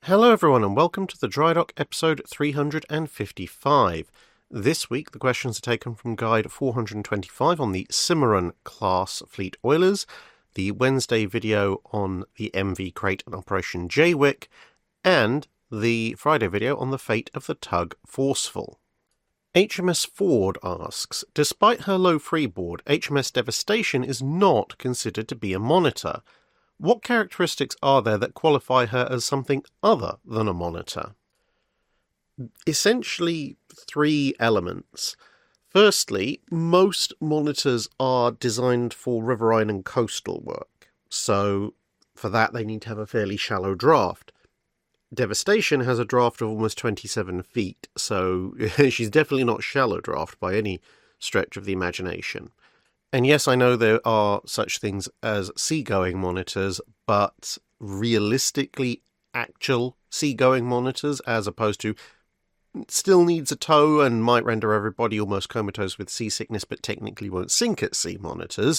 Hello everyone and welcome to the Dry Dock episode 355. This week the questions are taken from guide 425 on the Cimarron class fleet oilers, the Wednesday video on the MV Crate and Operation Jaywick, and the Friday video on the fate of the tug Forceful. HMS Ford asks, despite her low freeboard, HMS Devastation is not considered to be a monitor. What characteristics are there that qualify her as something other than a monitor? Essentially, three elements. Firstly, most monitors are designed for riverine and coastal work, so for that they need to have a fairly shallow draft. Devastation has a draft of almost 27 feet, so she's definitely not shallow draft by any stretch of the imagination. And yes, I know there are such things as seagoing monitors, but realistically, actual seagoing monitors, as opposed to still needs a tow and might render everybody almost comatose with seasickness, but technically won't sink at sea monitors,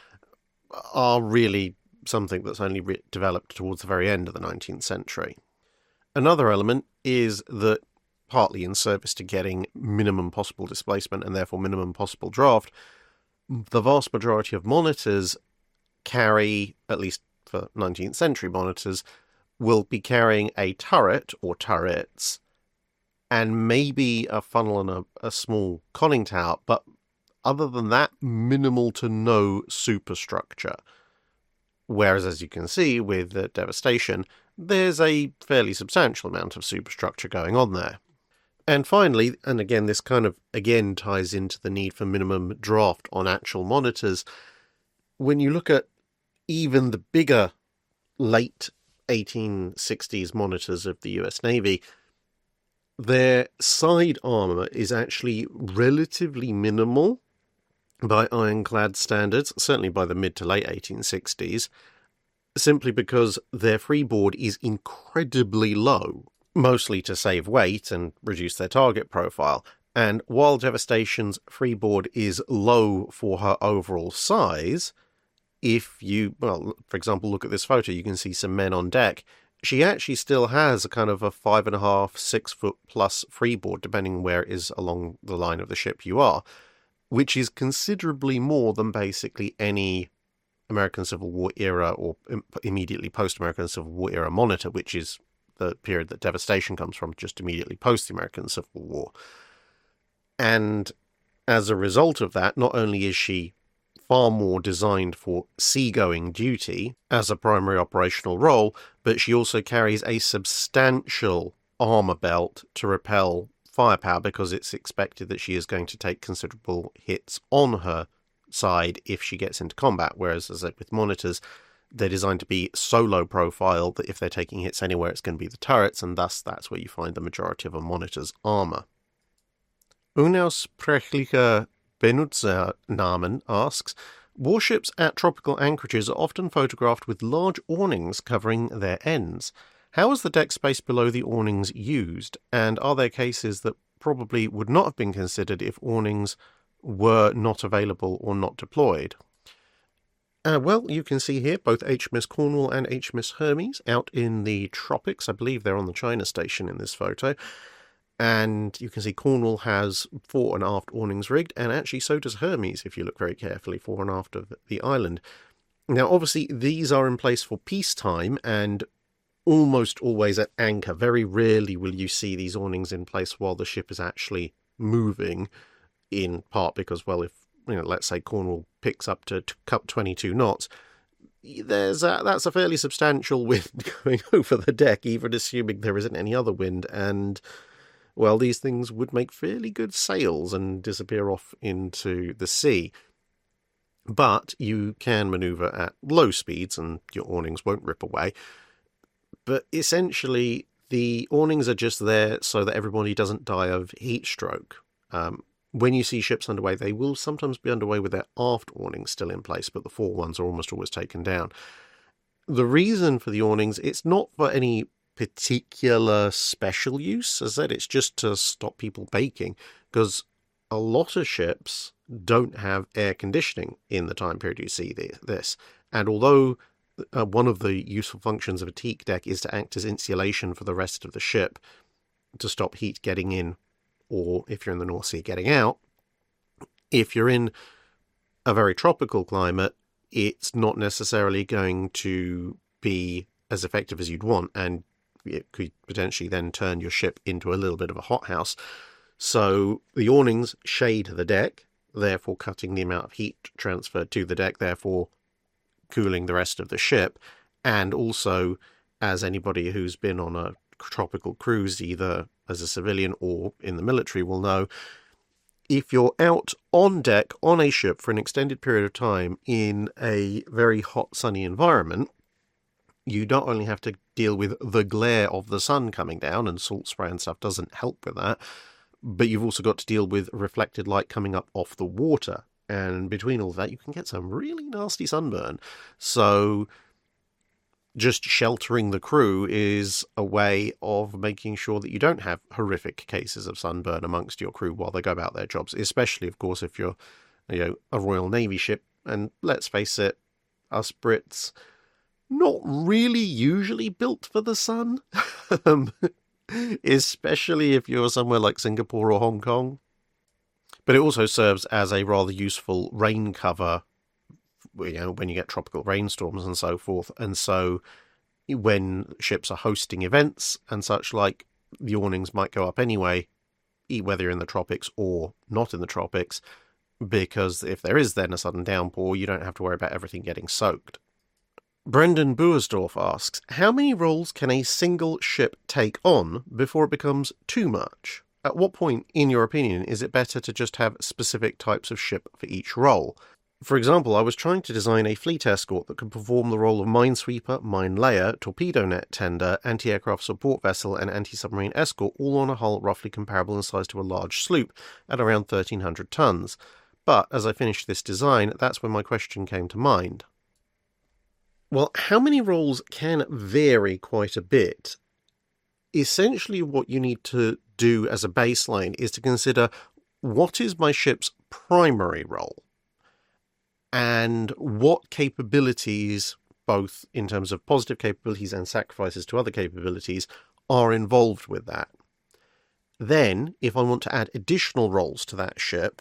are really something that's only developed towards the very end of the 19th century. Another element is that, partly in service to getting minimum possible displacement and therefore minimum possible draft, the vast majority of monitors carry, at least for 19th century monitors, will be carrying a turret or turrets and maybe a funnel and a small conning tower, but other than that, minimal to no superstructure. Whereas, as you can see with the Devastation, there's a fairly substantial amount of superstructure going on there. And finally, and again, this kind of again ties into the need for minimum draft on actual monitors, when you look at even the bigger late 1860s monitors of the US Navy, their side armour is actually relatively minimal by ironclad standards, certainly by the mid to late 1860s, simply because their freeboard is incredibly low, mostly to save weight and reduce their target profile. And while Devastation's freeboard is low for her overall size, if you, for example, look at this photo, you can see some men on deck. She actually still has a kind of a 5.5, 6 foot plus freeboard, depending on where it is along the line of the ship you are, which is considerably more than basically any American Civil War era or immediately post-American Civil War era monitor, which is the period that Devastation comes from, just immediately post the American Civil War. And as a result of that, not only is she far more designed for seagoing duty as a primary operational role, but she also carries a substantial armour belt to repel firepower, because it's expected that she is going to take considerable hits on her side if she gets into combat, whereas, as I said, with monitors, they're designed to be so low profile that if they're taking hits anywhere, it's going to be the turrets, and thus that's where you find the majority of a monitor's armour. Unausprechliche Benutzernamen asks, warships at tropical anchorages are often photographed with large awnings covering their ends. How is the deck space below the awnings used, and are there cases that probably would not have been considered if awnings were not available or not deployed? Well, you can see here both HMS Cornwall and HMS Hermes out in the tropics. I believe they're on the China station in this photo. And you can see Cornwall has fore and aft awnings rigged, and actually so does Hermes, if you look very carefully, fore and aft of the island. Now, obviously, these are in place for peacetime and almost always at anchor. Very rarely will you see these awnings in place while the ship is actually moving, in part because, well, if let's say Cornwall picks up to 22 knots, that's a fairly substantial wind going over the deck, even assuming there isn't any other wind, and, well, these things would make fairly good sails and disappear off into the sea. But you can manoeuvre at low speeds and your awnings won't rip away. But essentially, the awnings are just there so that everybody doesn't die of heat stroke. When you see ships underway, they will sometimes be underway with their aft awnings still in place, but the fore ones are almost always taken down. The reason for the awnings, it's not for any particular special use. As I said, it's just to stop people baking, because a lot of ships don't have air conditioning in the time period you see this. And although one of the useful functions of a teak deck is to act as insulation for the rest of the ship to stop heat getting in, or if you're in the North Sea, getting out. If you're in a very tropical climate, it's not necessarily going to be as effective as you'd want, and it could potentially then turn your ship into a little bit of a hothouse. So the awnings shade the deck, therefore cutting the amount of heat transferred to the deck, therefore cooling the rest of the ship. And also, as anybody who's been on a tropical cruise, either as a civilian or in the military, will know, if you're out on deck on a ship for an extended period of time in a very hot, sunny environment, you not only have to deal with the glare of the sun coming down, and salt spray and stuff doesn't help with that, but you've also got to deal with reflected light coming up off the water. And between all that, you can get some really nasty sunburn. So just sheltering the crew is a way of making sure that you don't have horrific cases of sunburn amongst your crew while they go about their jobs, especially, of course, if you're, a Royal Navy ship. And let's face it, us Brits, not really usually built for the sun, especially if you're somewhere like Singapore or Hong Kong. But it also serves as a rather useful rain cover, when you get tropical rainstorms and so forth. And so when ships are hosting events and such like, the awnings might go up anyway, whether you're in the tropics or not in the tropics, because if there is then a sudden downpour, you don't have to worry about everything getting soaked. Brendan Buersdorf asks, how many roles can a single ship take on before it becomes too much? At what point, in your opinion, is it better to just have specific types of ship for each role? For example, I was trying to design a fleet escort that could perform the role of minesweeper, mine layer, torpedo net tender, anti-aircraft support vessel, and anti-submarine escort, all on a hull roughly comparable in size to a large sloop, at around 1,300 tons. But, as I finished this design, that's when my question came to mind. Well, how many roles can vary quite a bit. Essentially, what you need to do as a baseline is to consider, what is my ship's primary role? And what capabilities, both in terms of positive capabilities and sacrifices to other capabilities, are involved with that. Then, if I want to add additional roles to that ship,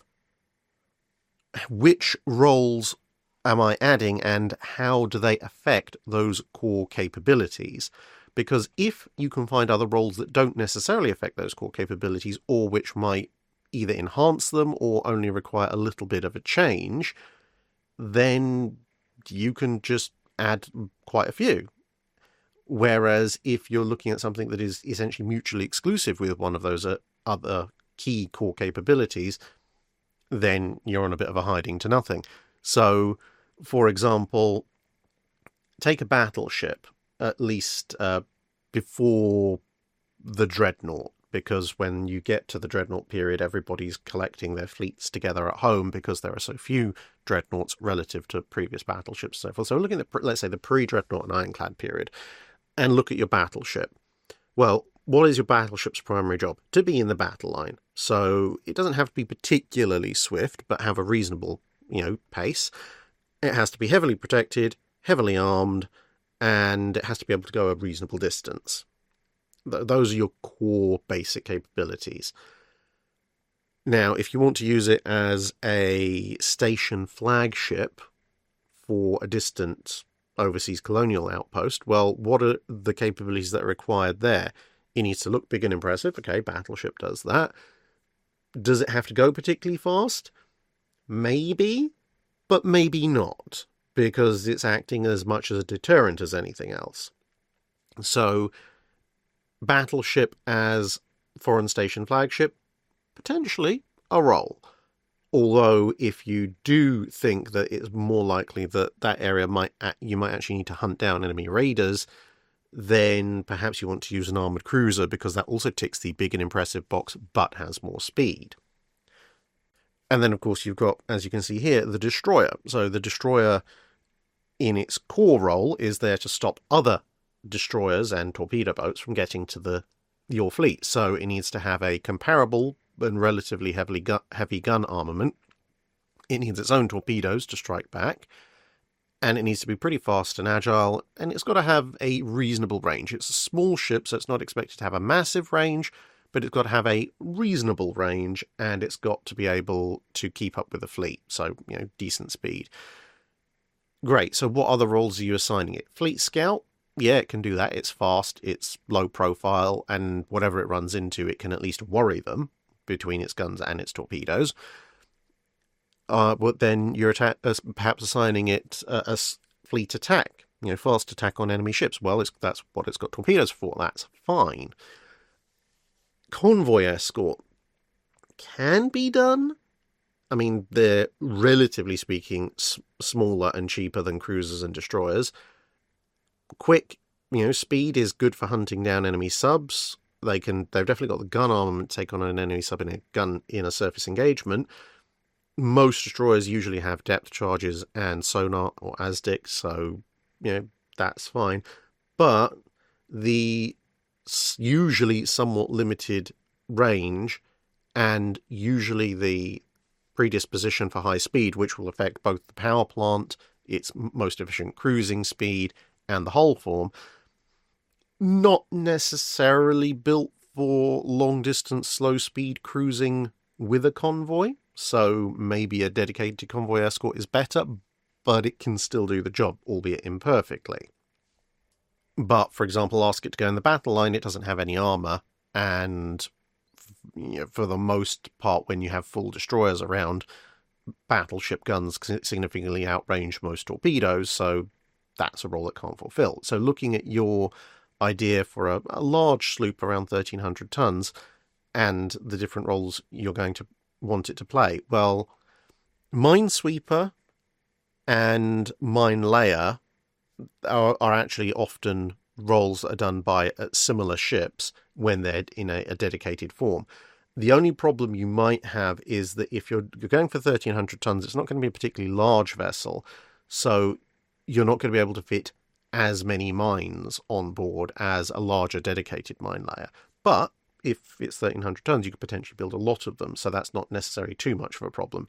which roles am I adding and how do they affect those core capabilities? Because if you can find other roles that don't necessarily affect those core capabilities, or which might either enhance them or only require a little bit of a change, then you can just add quite a few. Whereas if you're looking at something that is essentially mutually exclusive with one of those other key core capabilities, then you're on a bit of a hiding to nothing. So, for example, take a battleship, at least before the Dreadnought, because when you get to the Dreadnought period, everybody's collecting their fleets together at home because there are so few Dreadnoughts relative to previous battleships and so forth. So looking at, let's say, the pre-Dreadnought and Ironclad period, and look at your battleship. Well, what is your battleship's primary job? To be in the battle line. So it doesn't have to be particularly swift, but have a reasonable, pace. It has to be heavily protected, heavily armed, and it has to be able to go a reasonable distance. Those are your core basic capabilities. Now, if you want to use it as a station flagship for a distant overseas colonial outpost, well, what are the capabilities that are required there? It needs to look big and impressive. Okay, battleship does that. Does it have to go particularly fast? Maybe, but maybe not, because it's acting as much as a deterrent as anything else. So, battleship as foreign station flagship, potentially a role. Although, if you do think that it's more likely that that area you might actually need to hunt down enemy raiders, then perhaps you want to use an armoured cruiser, because that also ticks the big and impressive box, but has more speed. And then, of course, you've got, as you can see here, the destroyer. So the destroyer, in its core role, is there to stop other destroyers and torpedo boats from getting to your fleet. So it needs to have a comparable and relatively heavy gun armament. It needs its own torpedoes to strike back. and it needs to be pretty fast and agile, and it's got to have a reasonable range. It's a small ship, so it's not expected to have a massive range, but it's got to have a reasonable range, and it's got to be able to keep up with the fleet, so, decent speed. Great, so what other roles are you assigning it? Fleet Scout? Yeah, it can do that. It's fast, it's low profile, and whatever it runs into, it can at least worry them between its guns and its torpedoes. But then you're perhaps assigning it a fleet attack, fast attack on enemy ships. Well, that's what it's got torpedoes for. That's fine. Convoy escort can be done. I mean, they're relatively speaking smaller and cheaper than cruisers and destroyers. Quick, speed is good for hunting down enemy subs. They've definitely got the gun armament to take on an enemy sub in a surface engagement. Most destroyers usually have depth charges and sonar or ASDIC, so, that's fine. But the usually somewhat limited range and usually the predisposition for high speed, which will affect both the power plant, its most efficient cruising speed, and the hull form, not necessarily built for long-distance, slow-speed cruising with a convoy. So maybe a dedicated convoy escort is better, but it can still do the job, albeit imperfectly. But, for example, ask it to go in the battle line, it doesn't have any armour, and for the most part, when you have full destroyers around, battleship guns significantly outrange most torpedoes, so that's a role it can't fulfill. So looking at your idea for a large sloop around 1,300 tons and the different roles you're going to want it to play, well, Minesweeper and Mine Layer are actually often roles that are done by similar ships when they're in a dedicated form. The only problem you might have is that if you're going for 1,300 tons, it's not going to be a particularly large vessel, so you're not going to be able to fit as many mines on board as a larger dedicated mine layer. But if it's 1,300 tons, you could potentially build a lot of them, so that's not necessarily too much of a problem.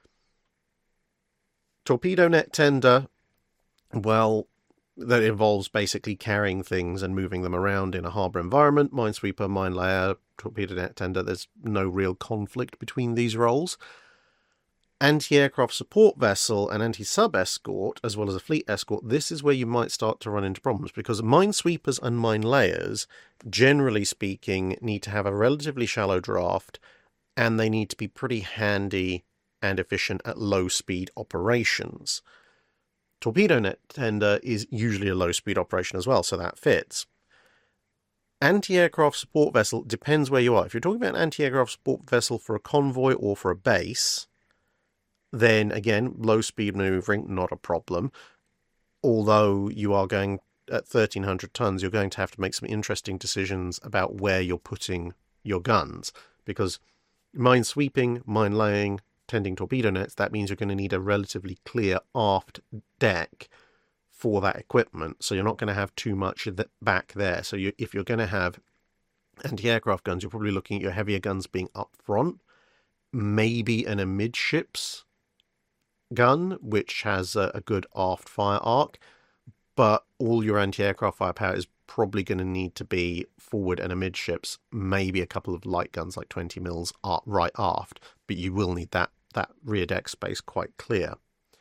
Torpedo net tender, well, that involves basically carrying things and moving them around in a harbour environment. Minesweeper, mine layer, torpedo net tender, there's no real conflict between these roles. Anti-aircraft support vessel and anti-sub escort, as well as a fleet escort, this is where you might start to run into problems, because minesweepers and mine layers, generally speaking, need to have a relatively shallow draft, and they need to be pretty handy and efficient at low-speed operations. Torpedo net tender is usually a low-speed operation as well, so that fits. Anti-aircraft support vessel depends where you are. If you're talking about an anti-aircraft support vessel for a convoy or for a base, then again, low-speed maneuvering, not a problem. Although you are going at 1,300 tons, you're going to have to make some interesting decisions about where you're putting your guns, because mine sweeping, mine laying, tending torpedo nets, that means you're going to need a relatively clear aft deck for that equipment, so you're not going to have too much back there. So if you're going to have anti-aircraft guns, you're probably looking at your heavier guns being up front, maybe an amidships gun, which has a good aft fire arc, but all your anti-aircraft firepower is probably going to need to be forward and amidships, maybe a couple of light guns like 20 mils right aft, but you will need that rear deck space quite clear.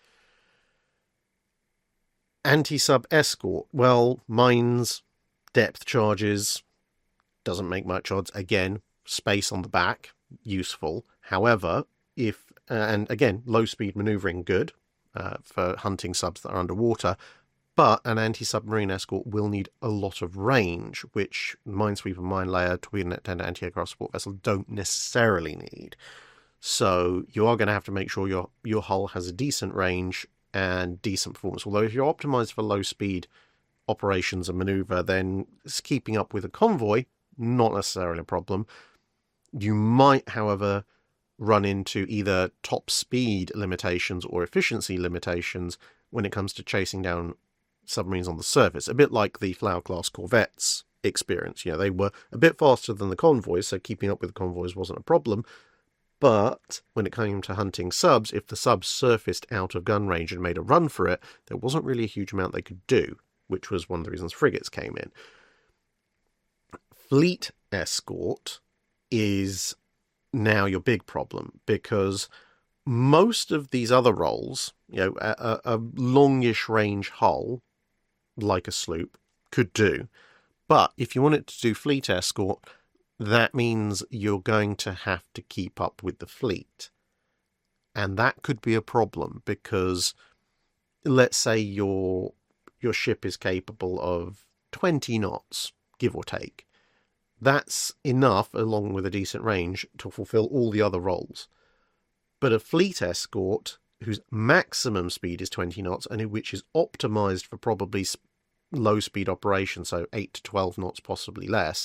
Anti-sub escort, well, mines, depth charges, doesn't make much odds. Again, space on the back, useful. However, and again, low-speed maneuvering, good for hunting subs that are underwater, but an anti-submarine escort will need a lot of range, which Minesweeper, Mine Layer, Torpedo Net Tender, anti-aircraft support vessel don't necessarily need. So you are going to have to make sure your hull has a decent range and decent performance. Although if you're optimized for low-speed operations and maneuver, then keeping up with a convoy, not necessarily a problem. You might, however, run into either top speed limitations or efficiency limitations when it comes to chasing down submarines on the surface. A bit like the Flower-class corvettes experience. They were a bit faster than the convoys, so keeping up with the convoys wasn't a problem, But when it came to hunting subs, if the subs surfaced out of gun range and made a run for it, there wasn't really a huge amount they could do, which was one of the reasons frigates came in. Fleet escort is now your big problem, because most of these other roles, a longish range hull, like a sloop, could do. But if you want it to do fleet escort, that means you're going to have to keep up with the fleet. And that could be a problem, because let's say your ship is capable of 20 knots, give or take. That's enough, along with a decent range, to fulfill all the other roles. But a fleet escort, whose maximum speed is 20 knots, and which is optimized for probably low-speed operation, so 8 to 12 knots, possibly less,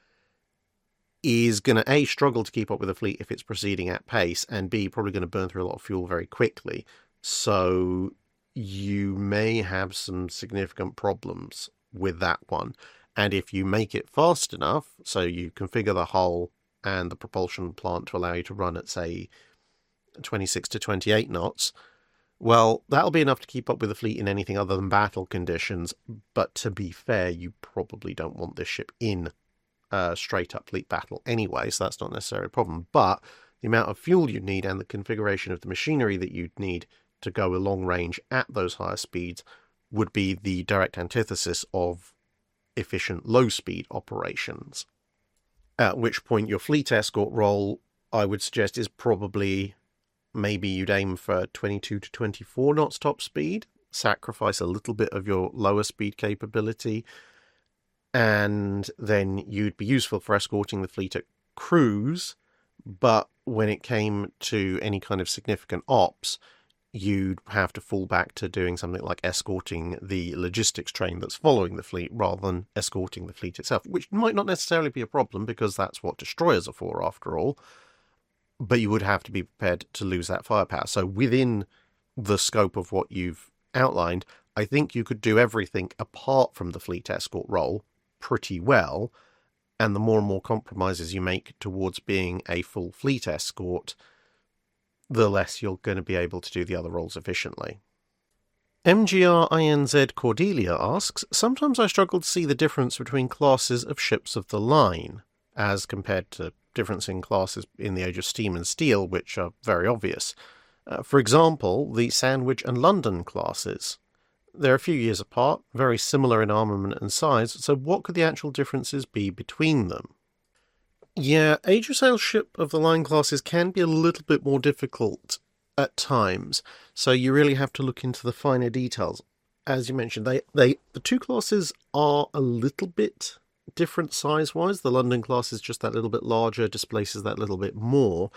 is going to, A, struggle to keep up with the fleet if it's proceeding at pace, and B, probably going to burn through a lot of fuel very quickly. So you may have some significant problems with that one. And if you make it fast enough, so you configure the hull and the propulsion plant to allow you to run at, say, 26 to 28 knots, well, that'll be enough to keep up with the fleet in anything other than battle conditions. But to be fair, you probably don't want this ship in straight-up fleet battle anyway, so that's not necessarily a problem. But the amount of fuel you need and the configuration of the machinery that you'd need to go a long range at those higher speeds would be the direct antithesis of efficient low-speed operations. At which point your fleet escort role, I would suggest, is probably maybe you'd aim for 22 to 24 knots top speed, sacrifice a little bit of your lower speed capability, and then you'd be useful for escorting the fleet at cruise. But when it came to any kind of significant ops, you'd have to fall back to doing something like escorting the logistics train that's following the fleet rather than escorting the fleet itself, which might not necessarily be a problem because that's what destroyers are for after all, but you would have to be prepared to lose that firepower. So within the scope of what you've outlined, I think you could do everything apart from the fleet escort role pretty well, and the more and more compromises you make towards being a full fleet escort, the less you're going to be able to do the other roles efficiently. MGRINZ Cordelia asks, sometimes I struggle to see the difference between classes of ships of the line, as compared to difference in classes in the Age of Steam and Steel, which are very obvious. For example, the Sandwich and London classes. They're a few years apart, very similar in armament and size, so what could the actual differences be between them? Yeah, Age of Sail ship of the line classes can be a little bit more difficult at times, so you really have to look into the finer details. As you mentioned, the two classes are a little bit different size-wise. The London class is just that little bit larger, displaces that little bit more,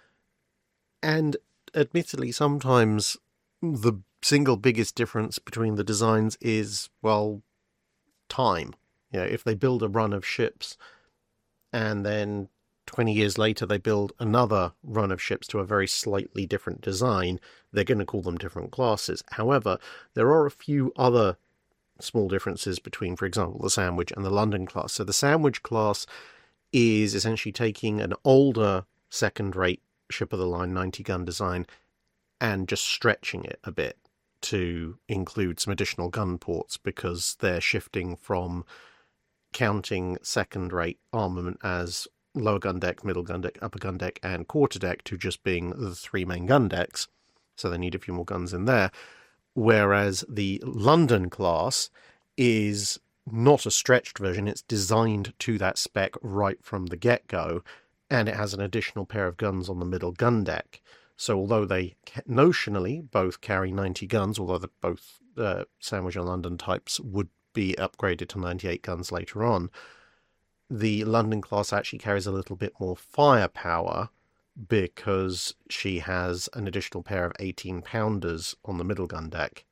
and admittedly, sometimes the single biggest difference between the designs is, well, time. If they build a run of ships and then 20 years later they build another run of ships to a very slightly different design, they're going to call them different classes. However, there are a few other small differences between, for example, the Sandwich and the London class. So the Sandwich class is essentially taking an older second-rate ship of the line 90-gun design and just stretching it a bit to include some additional gun ports, because they're shifting from counting second-rate armament as lower gun deck, middle gun deck, upper gun deck, and quarterdeck to just being the three main gun decks. So they need a few more guns in there. Whereas the London class is not a stretched version. It's designed to that spec right from the get-go, and it has an additional pair of guns on the middle gun deck. So although they notionally both carry 90 guns, although both Sandwich and London types would be upgraded to 98 guns later on, the London class actually carries a little bit more firepower because she has an additional pair of 18-pounders on the middle gun deck.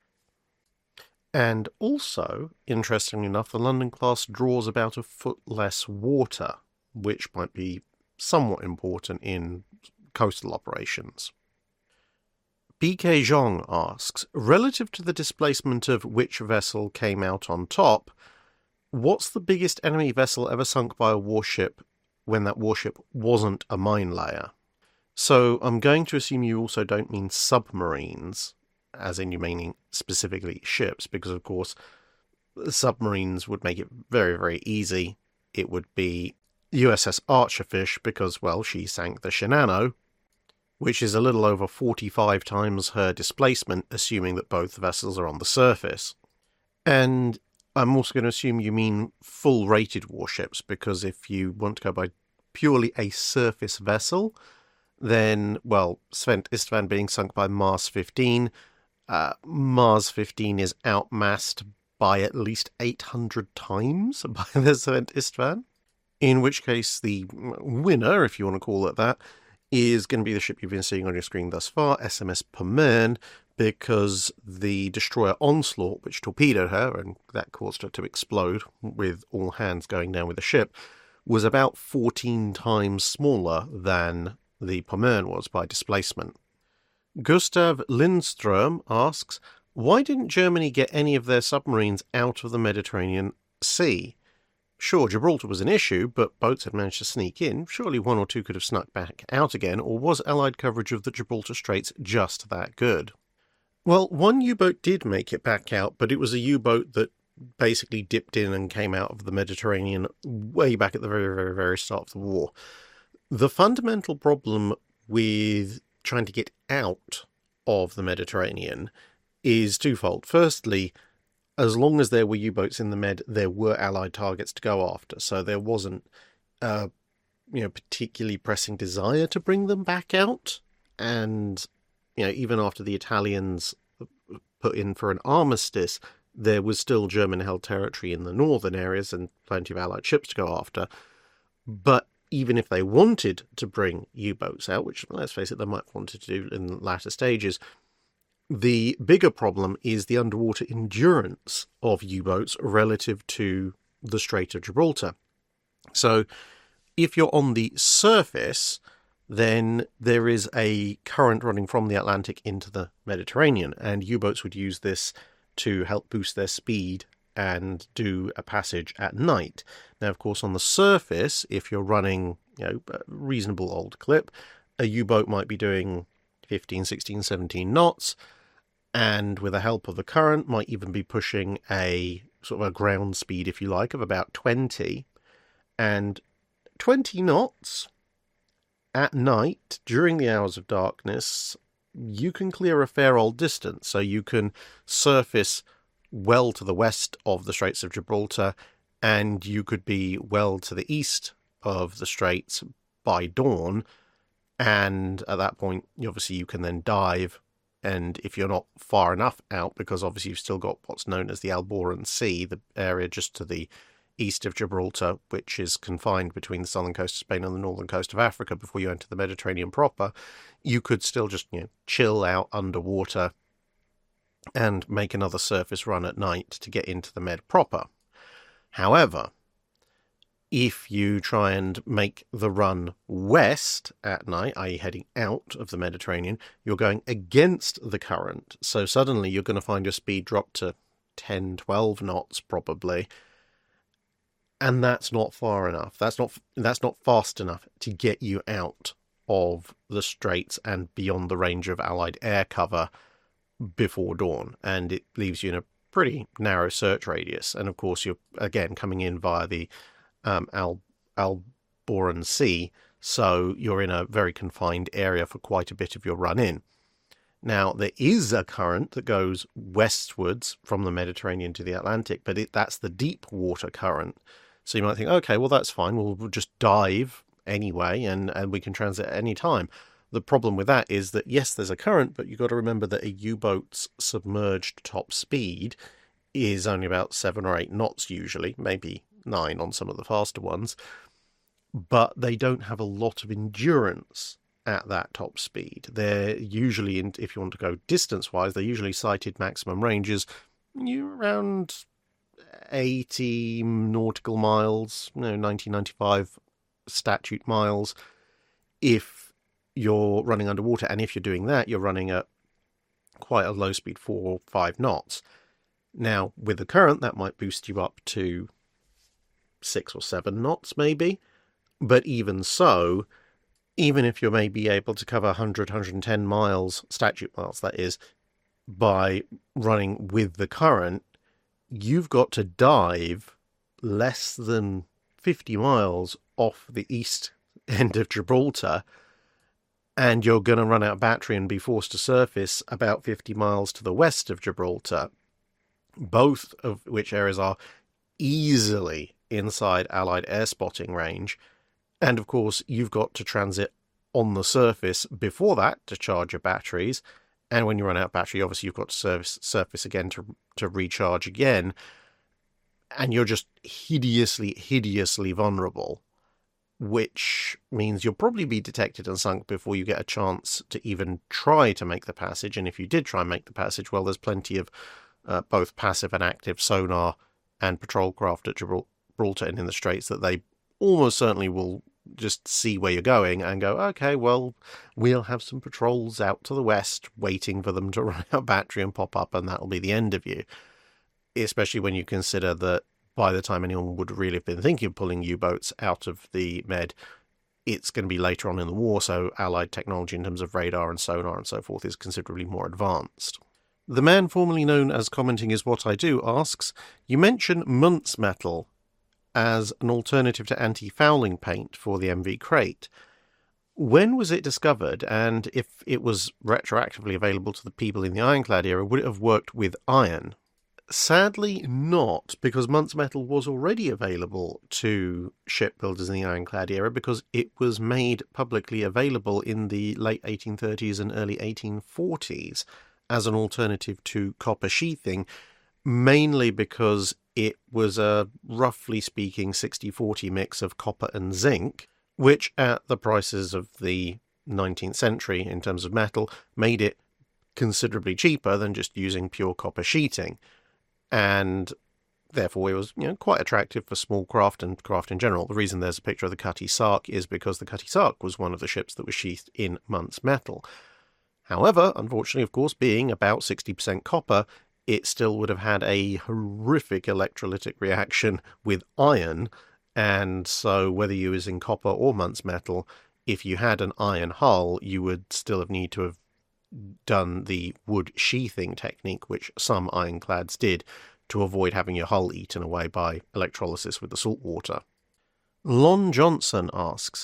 And also, interestingly enough, the London class draws about a foot less water, which might be somewhat important in coastal operations. BK Zhong asks, relative to the displacement of which vessel came out on top, what's the biggest enemy vessel ever sunk by a warship when that warship wasn't a mine layer? So I'm going to assume you also don't mean submarines, as in you meaning specifically ships, because of course submarines would make it very, very easy. It would be USS Archerfish because, well, she sank the Shinano, which is a little over 45 times her displacement, assuming that both vessels are on the surface. And I'm also going to assume you mean full-rated warships, because if you want to go by purely a surface vessel, then, well, Sven Istvan being sunk by Mars 15, Mars 15 is outmassed by at least 800 times by the Sven Istvan, in which case the winner, if you want to call it that, is going to be the ship you've been seeing on your screen thus far, SMS Pommern, because the destroyer Onslaught, which torpedoed her, and that caused her to explode with all hands going down with the ship, was about 14 times smaller than the Pommern was by displacement. Gustav Lindström asks, why didn't Germany get any of their submarines out of the Mediterranean Sea? Sure, Gibraltar was an issue, but boats had managed to sneak in. Surely one or two could have snuck back out again, or was Allied coverage of the Gibraltar Straits just that good? Well, one U-boat did make it back out, but it was a U-boat that basically dipped in and came out of the Mediterranean way back at the very, very, very start of the war. The fundamental problem with trying to get out of the Mediterranean is twofold. Firstly, as long as there were U-boats in the Med, there were Allied targets to go after, so there wasn't particularly pressing desire to bring them back out. And even after the Italians put in for an armistice, there was still German-held territory in the northern areas and plenty of Allied ships to go after. But even if they wanted to bring U-boats out, which, let's face it, they might want to do in the latter stages, the bigger problem is the underwater endurance of U-boats relative to the Strait of Gibraltar. So if you're on the surface, then there is a current running from the Atlantic into the Mediterranean, and U-boats would use this to help boost their speed and do a passage at night. Now, of course, on the surface, if you're running a reasonable old clip, a U-boat might be doing 15, 16, 17 knots, and with the help of the current might even be pushing a sort of a ground speed, if you like, of about 20. And 20 knots at night, during the hours of darkness, you can clear a fair old distance. So you can surface well to the west of the Straits of Gibraltar, and you could be well to the east of the Straits by dawn. And at that point, obviously, you can then dive. And if you're not far enough out, because obviously you've still got what's known as the Alboran Sea, the area just to the east of Gibraltar, which is confined between the southern coast of Spain and the northern coast of Africa before you enter the Mediterranean proper, you could still just chill out underwater and make another surface run at night to get into the Med proper. However, if you try and make the run west at night, i.e. heading out of the Mediterranean, you're going against the current. So suddenly you're going to find your speed drop to 10, 12 knots probably. And that's not far enough. That's not fast enough to get you out of the Straits and beyond the range of Allied air cover before dawn. And it leaves you in a pretty narrow search radius. And of course, you're again coming in via the Alboran Sea, so you're in a very confined area for quite a bit of your run in. Now, there is a current that goes westwards from the Mediterranean to the Atlantic, but that's the deep water current. So you might think, okay, well, that's fine. We'll just dive anyway, and we can transit at any time. The problem with that is that, yes, there's a current, but you've got to remember that a U-boat's submerged top speed is only about 7 or 8 knots usually, maybe 9 on some of the faster ones, but they don't have a lot of endurance at that top speed. They're usually, if you want to go distance-wise, they're usually cited maximum ranges around 80 nautical miles, 90, 95 statute miles, if you're running underwater. And if you're doing that, you're running at quite a low speed, 4 or 5 knots. Now, with the current, that might boost you up to 6 or 7 knots, maybe. But even so, even if you're maybe able to cover 100, 110 miles, statute miles that is, by running with the current, you've got to dive less than 50 miles off the east end of Gibraltar, and you're going to run out of battery and be forced to surface about 50 miles to the west of Gibraltar, both of which areas are easily inside Allied air spotting range. And of course, you've got to transit on the surface before that to charge your batteries. And when you run out of battery, obviously you've got to surface again to recharge again. And you're just hideously vulnerable, which means you'll probably be detected and sunk before you get a chance to even try to make the passage. And if you did try and make the passage, well, there's plenty of both passive and active sonar and patrol craft at Gibraltar and in the Straits that they almost certainly will just see where you're going and go, okay, well, we'll have some patrols out to the west waiting for them to run out of battery and pop up, and that'll be the end of you. Especially when you consider that by the time anyone would really have been thinking of pulling U-boats out of the Med, it's going to be later on in the war, so Allied technology in terms of radar and sonar and so forth is considerably more advanced. The man formerly known as Commenting Is What I Do asks, you mention Muntz metal as an alternative to anti-fouling paint for the MV Crate. When was it discovered, and if it was retroactively available to the people in the Ironclad era, would it have worked with iron? Sadly not, because Muntz metal was already available to shipbuilders in the Ironclad era because it was made publicly available in the late 1830s and early 1840s as an alternative to copper sheathing, mainly because it was a, roughly speaking, 60-40 mix of copper and zinc, which at the prices of the 19th century in terms of metal made it considerably cheaper than just using pure copper sheeting. And therefore it was, quite attractive for small craft and craft in general. The reason there's a picture of the Cutty Sark is because the Cutty Sark was one of the ships that was sheathed in Muntz metal. However, unfortunately, of course, being about 60% copper, it still would have had a horrific electrolytic reaction with iron, and so whether you were using copper or Muntz metal, if you had an iron hull, you would still have need to have done the wood sheathing technique, which some ironclads did, to avoid having your hull eaten away by electrolysis with the salt water. Lon Johnson asks,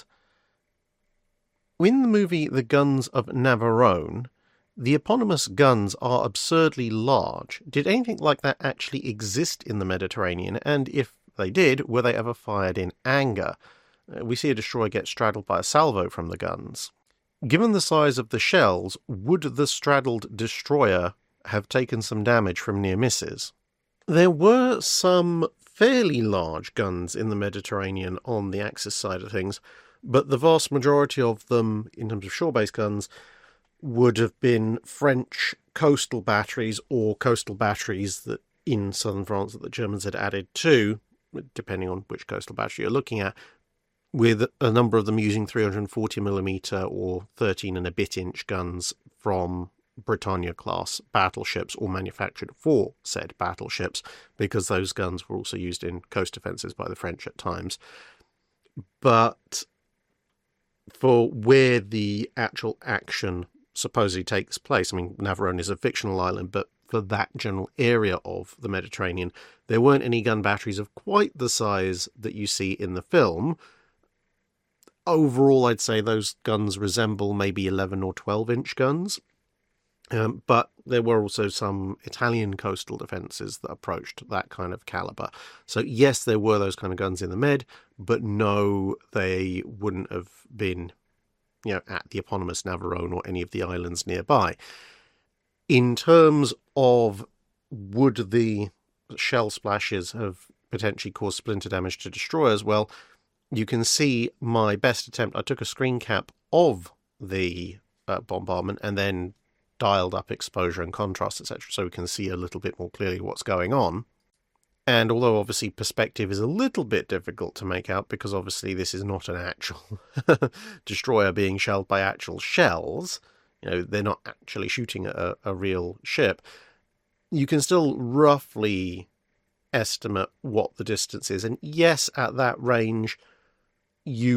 in the movie The Guns of Navarone, the eponymous guns are absurdly large. Did anything like that actually exist in the Mediterranean? And if they did, were they ever fired in anger? We see a destroyer get straddled by a salvo from the guns. Given the size of the shells, would the straddled destroyer have taken some damage from near misses? There were some fairly large guns in the Mediterranean on the Axis side of things, but the vast majority of them, in terms of shore-based guns, would have been French coastal batteries or coastal batteries that in southern France that the Germans had added to, depending on which coastal battery you're looking at, with a number of them using 340mm or 13 and a bit inch guns from Britannia-class battleships or manufactured for said battleships, because those guns were also used in coast defences by the French at times. But for where the actual action supposedly takes place, I mean, Navarone is a fictional island, but for that general area of the Mediterranean, there weren't any gun batteries of quite the size that you see in the film. Overall, I'd say those guns resemble maybe 11 or 12-inch guns. But there were also some Italian coastal defences that approached that kind of calibre. So yes, there were those kind of guns in the Med, but no, they wouldn't have been, at the eponymous Navarone or any of the islands nearby. In terms of would the shell splashes have potentially caused splinter damage to destroyers, well, you can see my best attempt. I took a screen cap of the bombardment and then dialed up exposure and contrast, etc., so we can see a little bit more clearly what's going on. And although obviously perspective is a little bit difficult to make out, because obviously this is not an actual destroyer being shelled by actual shells, they're not actually shooting at a real ship, you can still roughly estimate what the distance is. And yes, at that range, you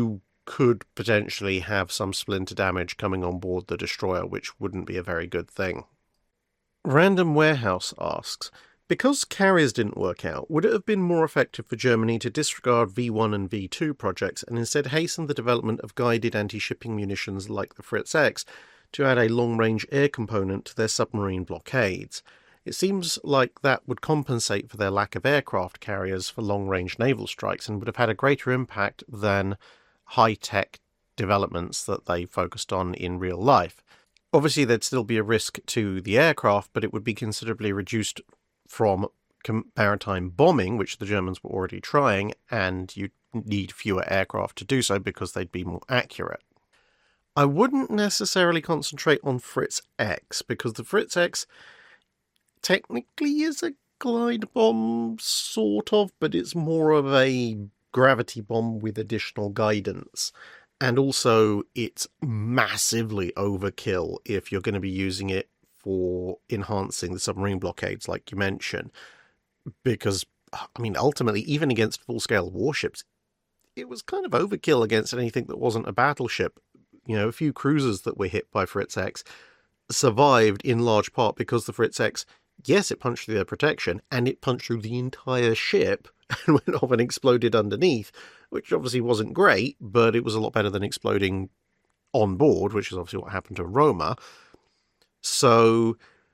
could potentially have some splinter damage coming on board the destroyer, which wouldn't be a very good thing. Random Warehouse asks, because carriers didn't work out, would it have been more effective for Germany to disregard V1 and V2 projects and instead hasten the development of guided anti-shipping munitions like the Fritz X to add a long-range air component to their submarine blockades? It seems like that would compensate for their lack of aircraft carriers for long-range naval strikes and would have had a greater impact than high-tech developments that they focused on in real life. Obviously, there'd still be a risk to the aircraft, but it would be considerably reduced from maritime bombing, which the Germans were already trying, and you'd need fewer aircraft to do so because they'd be more accurate. I wouldn't necessarily concentrate on Fritz X, because the Fritz X technically is a glide bomb, sort of, but it's more of a gravity bomb with additional guidance. And also, it's massively overkill if you're going to be using it for enhancing the submarine blockades, like you mentioned. Because, I mean, ultimately, even against full-scale warships, it was kind of overkill against anything that wasn't a battleship. You know, a few cruisers that were hit by Fritz X survived in large part because the Fritz X, yes, it punched through their protection, and it punched through the entire ship and went off and exploded underneath, which obviously wasn't great, but it was a lot better than exploding on board, which is obviously what happened to Roma. So,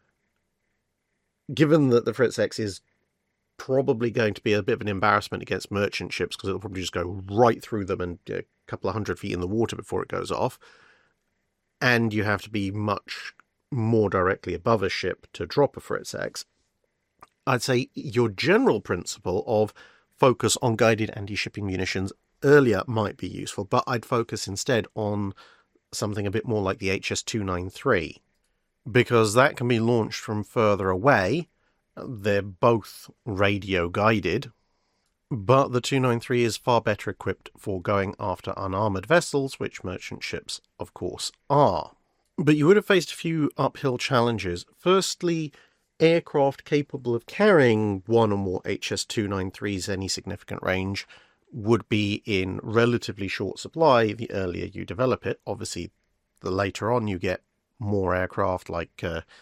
given that the Fritz X is probably going to be a bit of an embarrassment against merchant ships, because it'll probably just go right through them and a couple of 100 feet in the water before it goes off, and you have to be much more directly above a ship to drop a Fritz X, I'd say your general principle of focus on guided anti-shipping munitions earlier might be useful, but I'd focus instead on something a bit more like the HS-293, because that can be launched from further away. They're both radio guided, but the 293 is far better equipped for going after unarmoured vessels, which merchant ships, of course, are. But you would have faced a few uphill challenges. Firstly, aircraft capable of carrying one or more HS-293s any significant range would be in relatively short supply the earlier you develop it. Obviously, the later on you get more aircraft like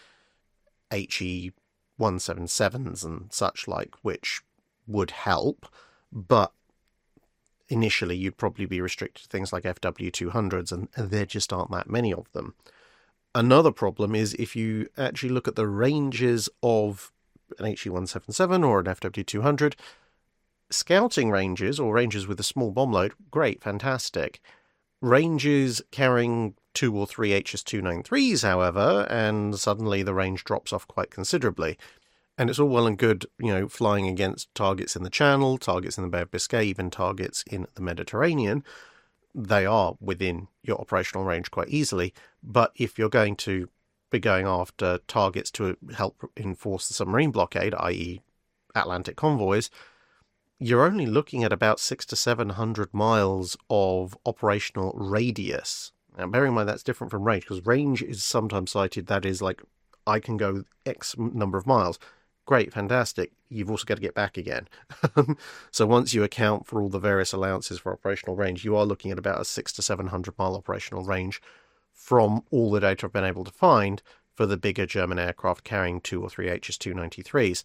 HE-177s and such like, which would help, but initially you'd probably be restricted to things like FW-200s, and there just aren't that many of them. Another problem is if you actually look at the ranges of an HE-177 or an FW-200, scouting ranges, or ranges with a small bomb load, great, fantastic. Ranges carrying 2 or 3 HS-293s, however, and suddenly the range drops off quite considerably. And it's all well and good, you know, flying against targets in the Channel, targets in the Bay of Biscay, even targets in the Mediterranean. They are within your operational range quite easily. But if you're going to be going after targets to help enforce the submarine blockade, i.e. Atlantic convoys, you're only looking at about 600 to 700 miles of operational radius. Now, bearing in mind that's different from range, because range is sometimes cited, that is like, I can go X number of miles. Great, fantastic. You've also got to get back again. So once you account for all the various allowances for operational range, you are looking at about a 600 to 700 mile operational range from all the data I've been able to find for the bigger German aircraft carrying 2 or 3 HS-293s.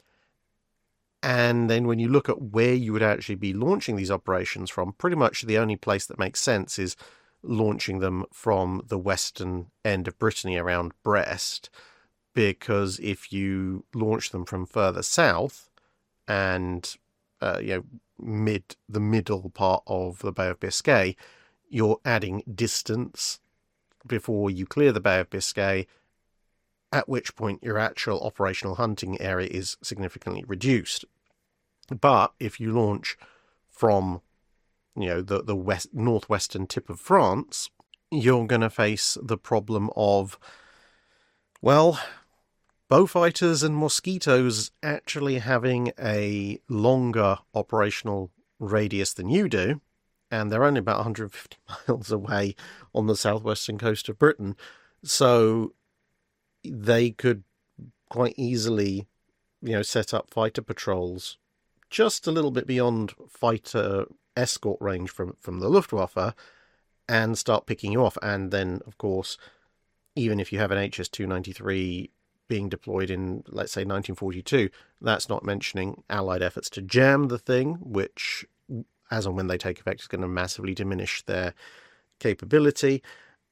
And then when you look at where you would actually be launching these operations from, pretty much the only place that makes sense is launching them from the western end of Brittany around Brest, because if you launch them from further south and the middle part of the Bay of Biscay, you're adding distance before you clear the Bay of Biscay, at which point your actual operational hunting area is significantly reduced. But if you launch from the northwestern tip of France, you're going to face the problem of, well, Beaufighters and Mosquitoes actually having a longer operational radius than you do, and they're only about 150 miles away on the southwestern coast of Britain, so they could quite easily, set up fighter patrols just a little bit beyond fighter escort range from the Luftwaffe, and start picking you off. And then, of course, even if you have an HS-293 being deployed in, let's say, 1942, that's not mentioning Allied efforts to jam the thing, which, as and when they take effect, is going to massively diminish their capability.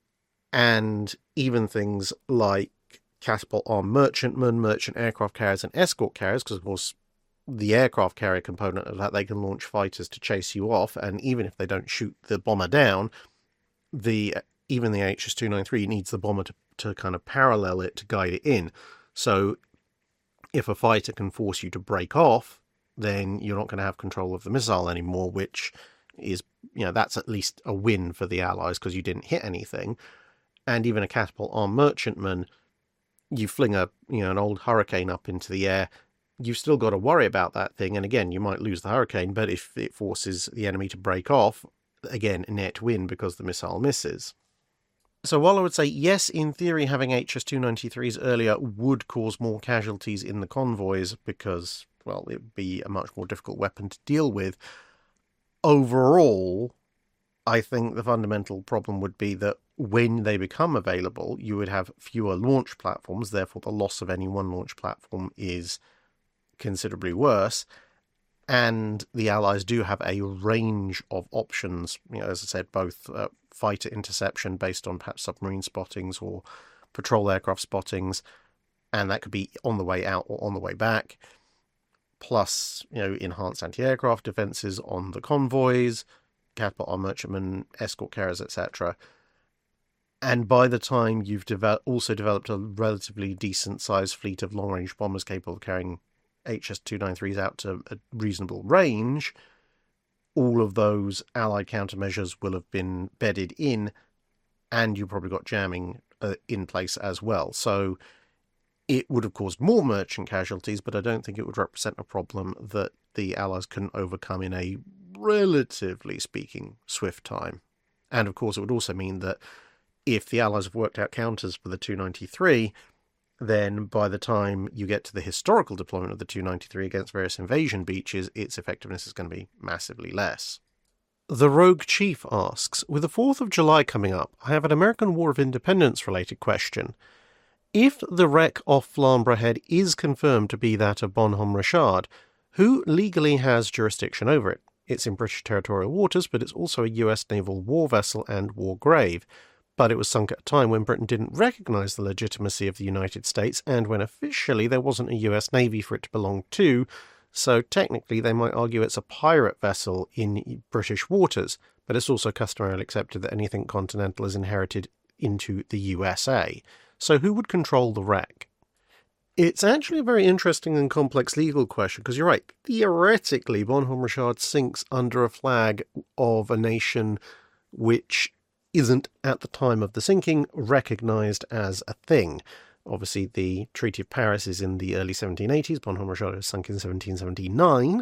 And even things like catapult armed merchantmen, merchant aircraft carriers, and escort carriers, because, of course, the aircraft carrier component of that, they can launch fighters to chase you off, and even if they don't shoot the bomber down, even the HS-293 needs the bomber to kind of parallel it to guide it in. So if a fighter can force you to break off, then you're not going to have control of the missile anymore, which is, that's at least a win for the Allies because you didn't hit anything. And even a catapult armed merchantman, you fling an old Hurricane up into the air, you've still got to worry about that thing. And again, you might lose the Hurricane, but if it forces the enemy to break off, again, net win because the missile misses. So while I would say, yes, in theory, having HS-293s earlier would cause more casualties in the convoys because, well, it would be a much more difficult weapon to deal with, overall, I think the fundamental problem would be that when they become available, you would have fewer launch platforms, therefore the loss of any one launch platform is considerably worse. And the Allies do have a range of options, as I said, both fighter interception based on perhaps submarine spottings or patrol aircraft spottings, and that could be on the way out or on the way back, plus, enhanced anti-aircraft defences on the convoys, catapult armed merchantmen, escort carriers, etc. And by the time you've also developed a relatively decent-sized fleet of long-range bombers capable of carrying HS-293s out to a reasonable range, all of those Allied countermeasures will have been bedded in, and you've probably got jamming in place as well. So it would have caused more merchant casualties, but I don't think it would represent a problem that the Allies couldn't overcome in a, relatively speaking, swift time. And of course, it would also mean that if the Allies have worked out counters for the 293, then by the time you get to the historical deployment of the 293 against various invasion beaches, its effectiveness is going to be massively less. The Rogue Chief asks, with the 4th of July coming up, I have an American War of Independence related question. If the wreck off Flamborough Head is confirmed to be that of Bonhomme Richard, who legally has jurisdiction over it? It's in British territorial waters, but it's also a US naval war vessel and war grave. But it was sunk at a time when Britain didn't recognise the legitimacy of the United States, and when officially there wasn't a US Navy for it to belong to, so technically they might argue it's a pirate vessel in British waters, but it's also customarily accepted that anything continental is inherited into the USA. So who would control the wreck? It's actually a very interesting and complex legal question, because you're right, theoretically Bonhomme Richard sinks under a flag of a nation which isn't, at the time of the sinking, recognised as a thing. Obviously, the Treaty of Paris is in the early 1780s. Bonhomme Richard was sunk in 1779.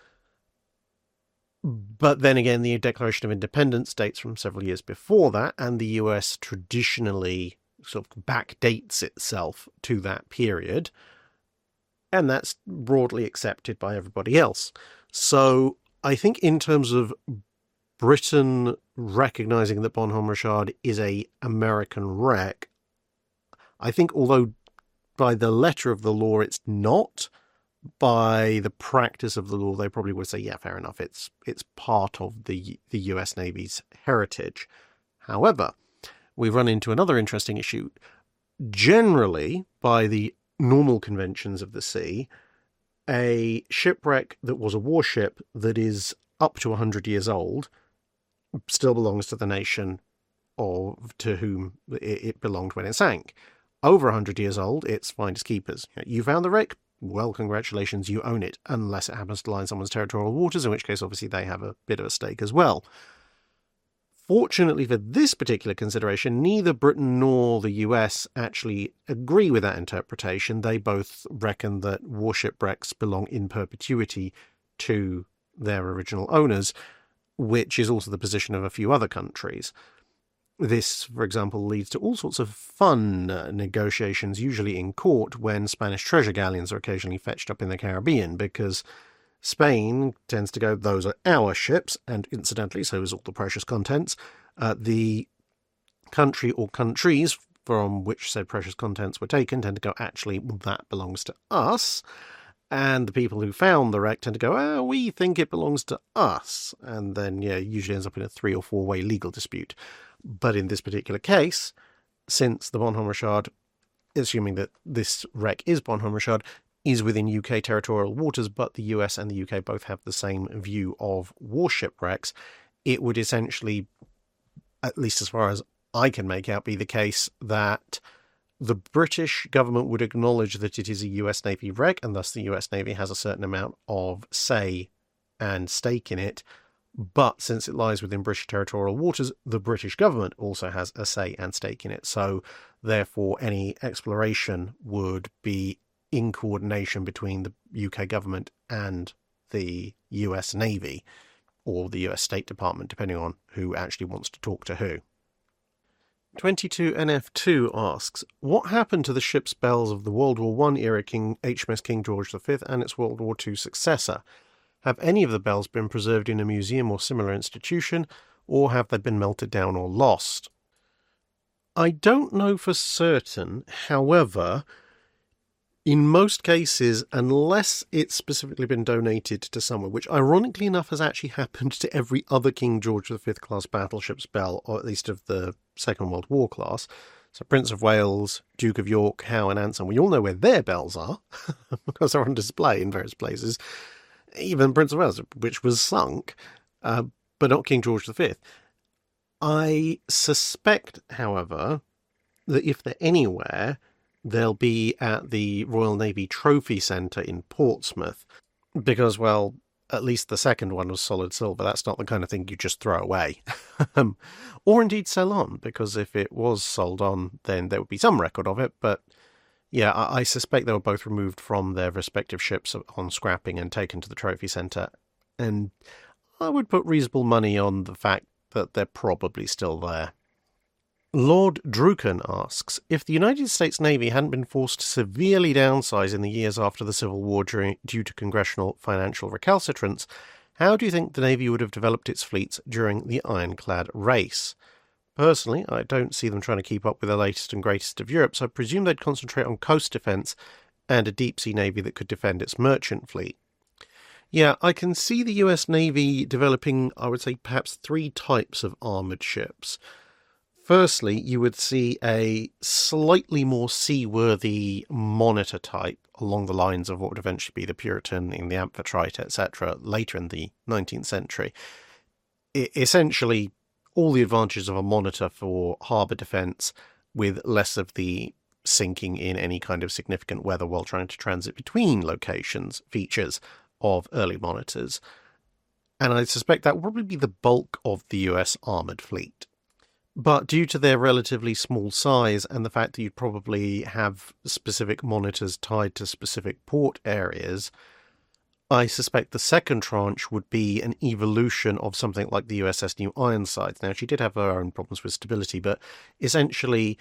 But then again, the Declaration of Independence dates from several years before that, and the US traditionally sort of backdates itself to that period. And that's broadly accepted by everybody else. So I think in terms of Britain recognising that Bonhomme Richard is a American wreck, I think although by the letter of the law it's not, by the practice of the law they probably would say, yeah, fair enough, it's part of the US Navy's heritage. However, we run into another interesting issue. Generally, by the normal conventions of the sea, a shipwreck that was a warship that is up to 100 years old still belongs to the nation to whom it belonged when it sank. Over 100 years old, it's finders keepers. You found the wreck? Well, congratulations, you own it, unless it happens to lie in someone's territorial waters, in which case, obviously, they have a bit of a stake as well. Fortunately for this particular consideration, neither Britain nor the US actually agree with that interpretation. They both reckon that warship wrecks belong in perpetuity to their original owners, which is also the position of a few other countries. This, for example, leads to all sorts of fun negotiations, usually in court, when Spanish treasure galleons are occasionally fetched up in the Caribbean, because Spain tends to go, those are our ships, and incidentally, so is all the precious contents. The country or countries from which said precious contents were taken tend to go, actually, that belongs to us. And the people who found the wreck tend to go, we think it belongs to us. And then, usually ends up in a 3 or 4 way legal dispute. But in this particular case, since the Bonhomme Richard, assuming that this wreck is Bonhomme Richard, is within UK territorial waters, but the US and the UK both have the same view of warship wrecks, it would essentially, at least as far as I can make out, be the case that the British government would acknowledge that it is a US Navy wreck, and thus the US Navy has a certain amount of say and stake in it. But since it lies within British territorial waters, the British government also has a say and stake in it. So therefore, any exploration would be in coordination between the UK government and the US Navy, or the US State Department, depending on who actually wants to talk to who. 22NF2 asks, what happened to the ship's bells of the World War I era HMS King George V and its World War II successor? Have any of the bells been preserved in a museum or similar institution, or have they been melted down or lost? I don't know for certain. However, in most cases, unless it's specifically been donated to somewhere, which ironically enough has actually happened to every other King George V class battleship's bell, or at least of the Second World War class. So Prince of Wales, Duke of York, Howe and Anson, we all know where their bells are, because they're on display in various places. Even Prince of Wales, which was sunk, but not King George V. I suspect, however, that if they're anywhere, they'll be at the Royal Navy Trophy Centre in Portsmouth, because, well, at least the second one was solid silver. That's not the kind of thing you just throw away. Or indeed sell on, because if it was sold on, then there would be some record of it. But yeah, I suspect they were both removed from their respective ships on scrapping and taken to the Trophy Centre. And I would put reasonable money on the fact that they're probably still there. Lord Druken asks, if the United States Navy hadn't been forced to severely downsize in the years after the Civil War due to congressional financial recalcitrance, how do you think the Navy would have developed its fleets during the ironclad race? Personally, I don't see them trying to keep up with the latest and greatest of Europe, so I presume they'd concentrate on coast defence and a deep-sea navy that could defend its merchant fleet. Yeah, I can see the US Navy developing, I would say, perhaps 3 types of armoured ships. Firstly, you would see a slightly more seaworthy monitor type along the lines of what would eventually be the Puritan in the Amphitrite, etc., later in the 19th century. Essentially, all the advantages of a monitor for harbour defence with less of the sinking in any kind of significant weather while trying to transit between locations features of early monitors. And I suspect that will probably be the bulk of the US armoured fleet. But due to their relatively small size and the fact that you'd probably have specific monitors tied to specific port areas, I suspect the second tranche would be an evolution of something like the USS New Ironsides. Now, she did have her own problems with stability, but essentially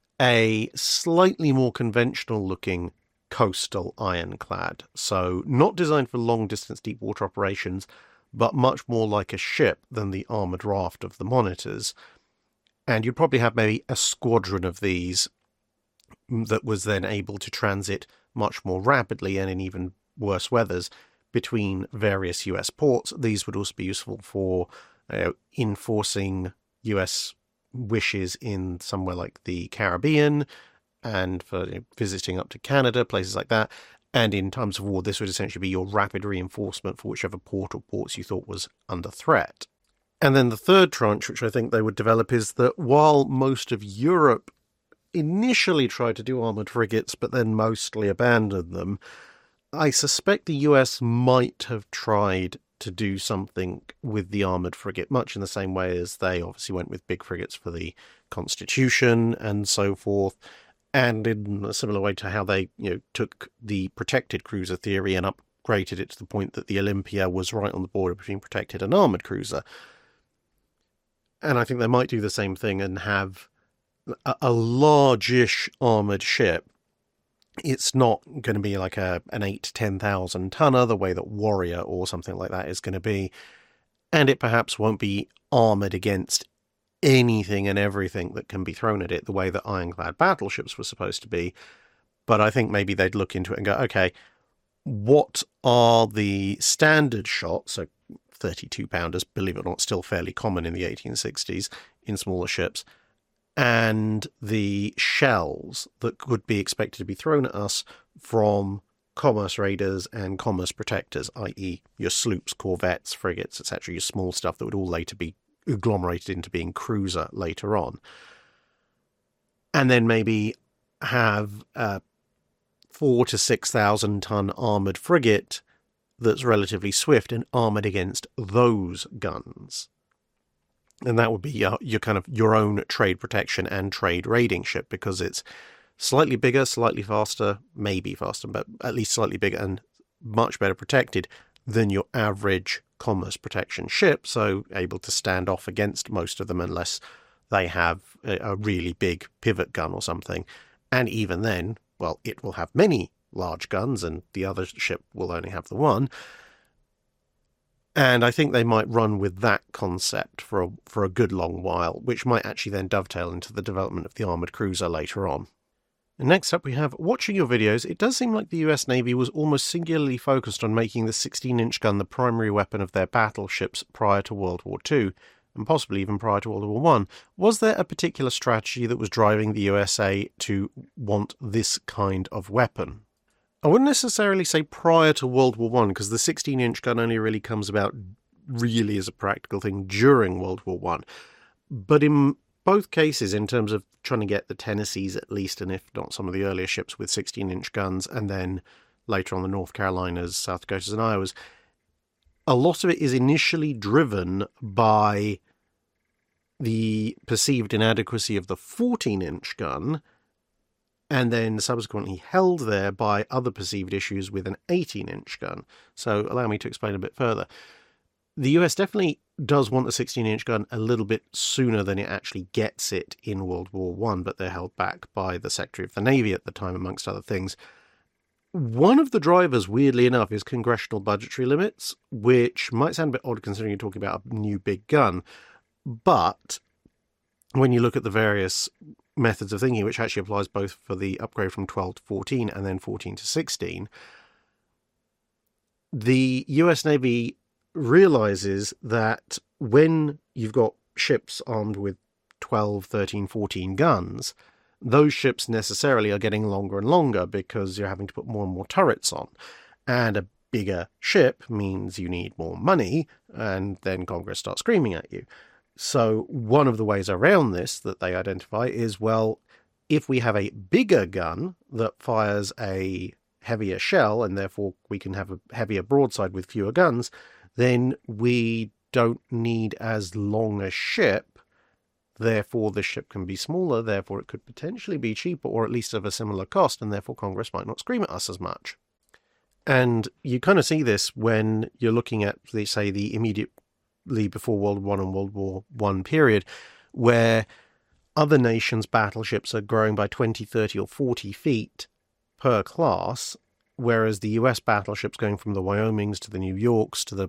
a slightly more conventional-looking coastal ironclad. So not designed for long-distance deep-water operations, but much more like a ship than the armoured raft of the monitors. And you'd probably have maybe a squadron of these that was then able to transit much more rapidly and in even worse weathers between various US ports. These would also be useful for enforcing US wishes in somewhere like the Caribbean and for visiting up to Canada, places like that. And in times of war, this would essentially be your rapid reinforcement for whichever port or ports you thought was under threat. And then the third tranche, which I think they would develop, is that while most of Europe initially tried to do armoured frigates, but then mostly abandoned them, I suspect the US might have tried to do something with the armoured frigate, much in the same way as they obviously went with big frigates for the Constitution and so forth, and in a similar way to how they took the protected cruiser theory and upgraded it to the point that the Olympia was right on the border between protected and armoured cruiser. And I think they might do the same thing and have a largish armoured ship It's not going to be like an 8 to 10,000 tonner, the way that Warrior or something like that is going to be. And it perhaps won't be armoured against anything and everything that can be thrown at it, the way that ironclad battleships were supposed to be. But I think maybe they'd look into it and go, okay, what are the standard shots? So 32-pounders, believe it or not, still fairly common in the 1860s in smaller ships, and the shells that could be expected to be thrown at us from commerce raiders and commerce protectors, i.e. your sloops, corvettes, frigates, etc., your small stuff that would all later be agglomerated into being cruiser later on. And then maybe have a 4,000 to 6,000 ton armoured frigate that's relatively swift and armoured against those guns. And that would be your kind of your own trade protection and trade raiding ship, because it's slightly bigger, slightly faster, maybe faster, but at least slightly bigger and much better protected than your average commerce protection ship, so able to stand off against most of them unless they have a really big pivot gun or something. And even then, well, it will have many large guns and the other ship will only have the one. And I think they might run with that concept for a good long while, which might actually then dovetail into the development of the armoured cruiser later on. And next up we have, watching your videos, it does seem like the US Navy was almost singularly focused on making the 16-inch gun the primary weapon of their battleships prior to World War II, and possibly even prior to World War I. Was there a particular strategy that was driving the USA to want this kind of weapon? I wouldn't necessarily say prior to World War I, because the 16-inch gun only really comes about really as a practical thing during World War I. But in both cases, in terms of trying to get the Tennessees at least, and if not some of the earlier ships with 16-inch guns, and then later on the North Carolinas, South Dakotas and Iowas, a lot of it is initially driven by the perceived inadequacy of the 14-inch gun, and then subsequently held there by other perceived issues with an 18-inch gun. So allow me to explain a bit further. The US definitely does want a 16-inch gun a little bit sooner than it actually gets it in World War I, but they're held back by the Secretary of the Navy at the time, amongst other things. One of the drivers, weirdly enough, is congressional budgetary limits, which might sound a bit odd considering you're talking about a new big gun, but when you look at the various methods of thinking, which actually applies both for the upgrade from 12 to 14 and then 14 to 16, the US Navy realizes that when you've got ships armed with 12, 13, 14 guns, those ships necessarily are getting longer and longer because you're having to put more and more turrets on. And a bigger ship means you need more money, and then Congress starts screaming at you. So one of the ways around this that they identify is, well, if we have a bigger gun that fires a heavier shell, and therefore we can have a heavier broadside with fewer guns, then we don't need as long a ship. Therefore, the ship can be smaller, therefore it could potentially be cheaper, or at least of a similar cost, and therefore Congress might not scream at us as much. And you kind of see this when you're looking at, say, the immediately before World War I and World War I period, where other nations' battleships are growing by 20, 30, or 40 feet per class, whereas the US battleships going from the Wyomings to the New Yorks to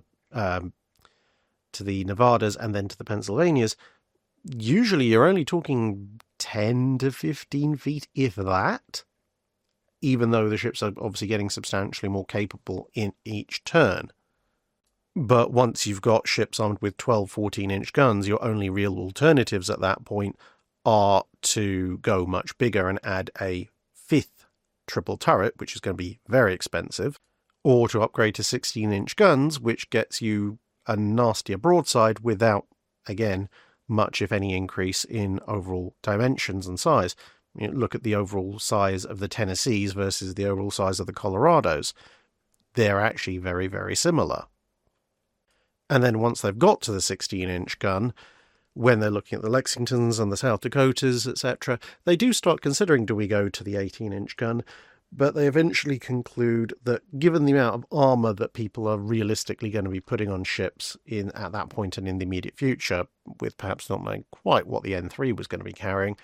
the Nevadas and then to the Pennsylvanias, usually you're only talking 10 to 15 feet, if that, even though the ships are obviously getting substantially more capable in each turn. But once you've got ships armed with 12, 14-inch guns, your only real alternatives at that point are to go much bigger and add a fifth triple turret, which is going to be very expensive, or to upgrade to 16-inch guns, which gets you a nastier broadside without, again, much, if any, increase in overall dimensions and size. You know, look at the overall size of the Tennessees versus the overall size of the Colorados. They're actually very, very similar. And then once they've got to the 16-inch gun, when they're looking at the Lexingtons and the South Dakotas, etc., they do start considering, do we go to the 18-inch gun? But they eventually conclude that given the amount of armour that people are realistically going to be putting on ships at that point and in the immediate future, with perhaps not knowing quite what the N3 was going to be carrying,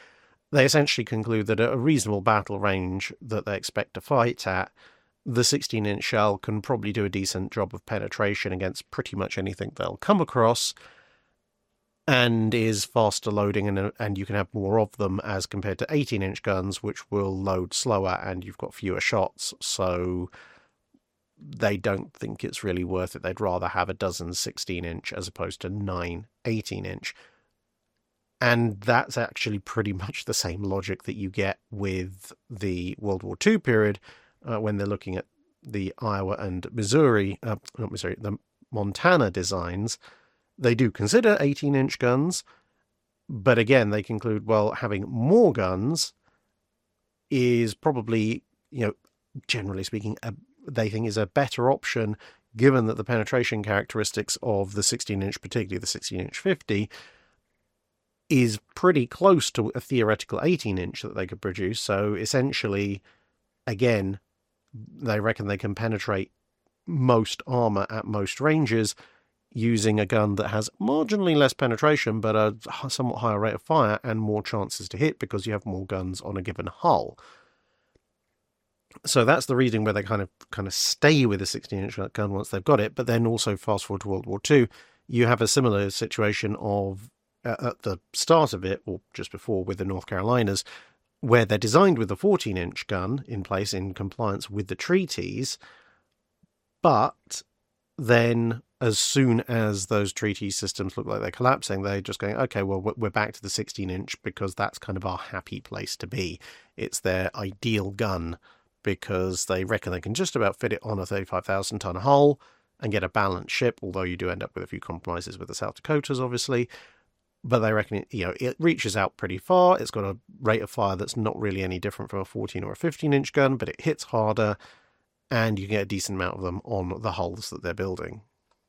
they essentially conclude that at a reasonable battle range that they expect to fight at, the 16-inch shell can probably do a decent job of penetration against pretty much anything they'll come across, and is faster loading, and you can have more of them as compared to 18-inch guns, which will load slower and you've got fewer shots, so they don't think it's really worth it. They'd rather have a dozen 16-inch as opposed to 9 18-inch. And that's actually pretty much the same logic that you get with the World War II period, when they're looking at the Iowa and the Montana designs. They do consider 18-inch guns, but again, they conclude, well, having more guns is probably, generally speaking, they think is a better option, given that the penetration characteristics of the 16-inch, particularly the 16-inch 50, is pretty close to a theoretical 18-inch that they could produce. So essentially, again, they reckon they can penetrate most armor at most ranges using a gun that has marginally less penetration but a somewhat higher rate of fire and more chances to hit because you have more guns on a given hull. So that's the reason where they kind of stay with a 16-inch gun once they've got it. But then also fast forward to World War II, you have a similar situation of at the start of it, or just before, with the North Carolinas, where they're designed with a 14-inch gun in place in compliance with the treaties, but then as soon as those treaty systems look like they're collapsing, they're just going, okay, well, we're back to the 16-inch because that's kind of our happy place to be. It's their ideal gun because they reckon they can just about fit it on a 35,000-ton hull and get a balanced ship, although you do end up with a few compromises with the South Dakotas, obviously. But they reckon it reaches out pretty far. It's got a rate of fire that's not really any different from a 14 or a 15-inch gun, but it hits harder, and you get a decent amount of them on the hulls that they're building.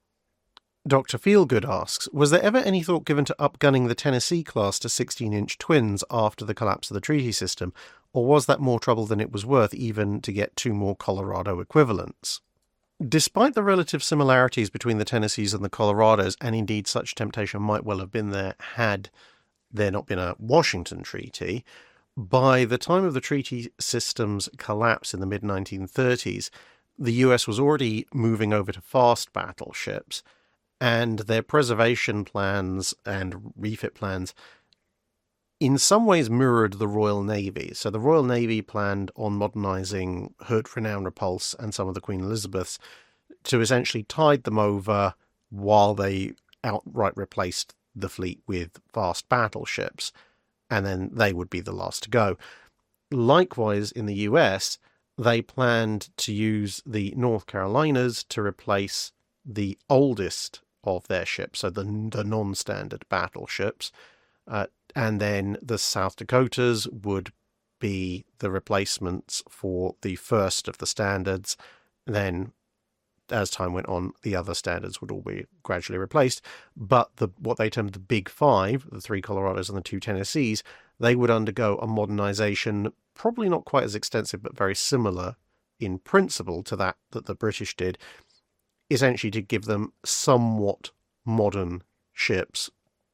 Dr. Feelgood asks, was there ever any thought given to upgunning the Tennessee class to 16-inch twins after the collapse of the treaty system, or was that more trouble than it was worth even to get 2 more Colorado equivalents? Despite the relative similarities between the Tennessees and the Colorados, and indeed such temptation might well have been there had there not been a Washington Treaty, by the time of the treaty system's collapse in the mid-1930s, the US was already moving over to fast battleships, and their preservation plans and refit plans in some ways mirrored the Royal Navy. So the Royal Navy planned on modernising Hood, Renown, Repulse and some of the Queen Elizabeths to essentially tide them over while they outright replaced the fleet with fast battleships, and then they would be the last to go. Likewise, in the US, they planned to use the North Carolinas to replace the oldest of their ships, so the non-standard battleships, and then the South Dakotas would be the replacements for the first of the standards. Then, as time went on, the other standards would all be gradually replaced. But what they termed the Big Five, the 3 Colorados and the 2 Tennessees, they would undergo a modernization, probably not quite as extensive, but very similar in principle to that the British did, essentially to give them somewhat modern ships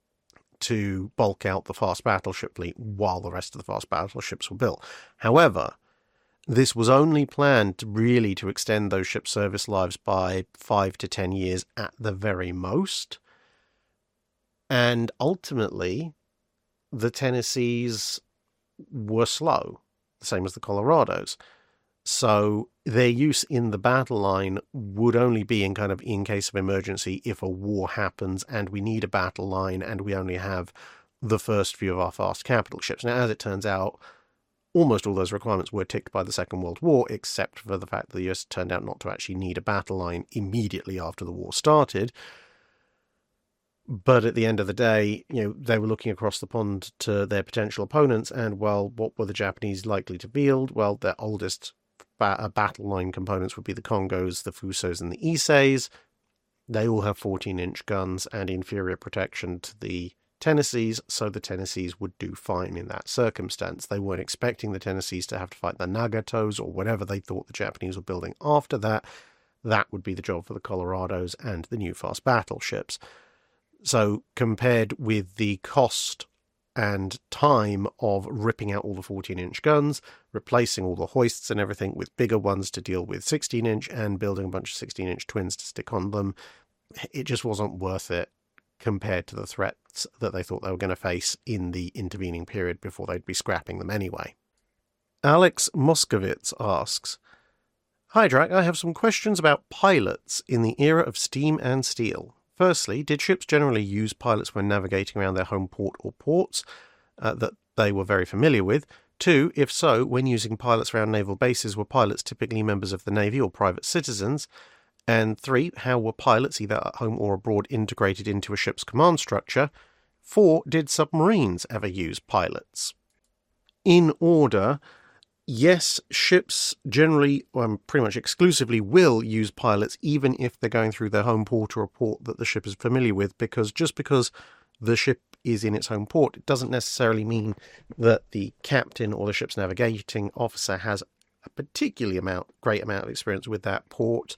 to bulk out the fast battleship fleet while the rest of the fast battleships were built. However, this was only planned really to extend those ships' service lives by 5 to 10 years at the very most. And ultimately, the Tennessees were slow, the same as the Colorados. So their use in the battle line would only be in case of emergency if a war happens and we need a battle line and we only have the first few of our fast capital ships. Now, as it turns out, almost all those requirements were ticked by the Second World War, except for the fact that the US turned out not to actually need a battle line immediately after the war started. But at the end of the day, they were looking across the pond to their potential opponents, and, well, what were the Japanese likely to field? Well, their oldest battle line components would be the Congos, the Fusos, and the Isseis. They all have 14-inch guns and inferior protection to the Tennessees, so the Tennessees would do fine in that circumstance. They weren't expecting the Tennessees to have to fight the Nagatos or whatever they thought the Japanese were building after that. That would be the job for the Colorados and the new fast battleships. So compared with the cost and time of ripping out all the 14-inch guns, replacing all the hoists and everything with bigger ones to deal with 16-inch, and building a bunch of 16-inch twins to stick on them. It just wasn't worth it compared to the threats that they thought they were going to face in the intervening period before they'd be scrapping them anyway. Alex Moskovitz asks, "Hi Drac, I have some questions about pilots in the era of steam and steel. Firstly, did ships generally use pilots when navigating around their home port or ports that they were very familiar with? 2, if so, when using pilots around naval bases, were pilots typically members of the Navy or private citizens? And 3, how were pilots, either at home or abroad, integrated into a ship's command structure? 4, did submarines ever use pilots?" In order, yes, ships generally, pretty much exclusively, will use pilots even if they're going through their home port or a port that the ship is familiar with, because just because the ship is in its home port, it doesn't necessarily mean that the captain or the ship's navigating officer has a particularly great amount of experience with that port.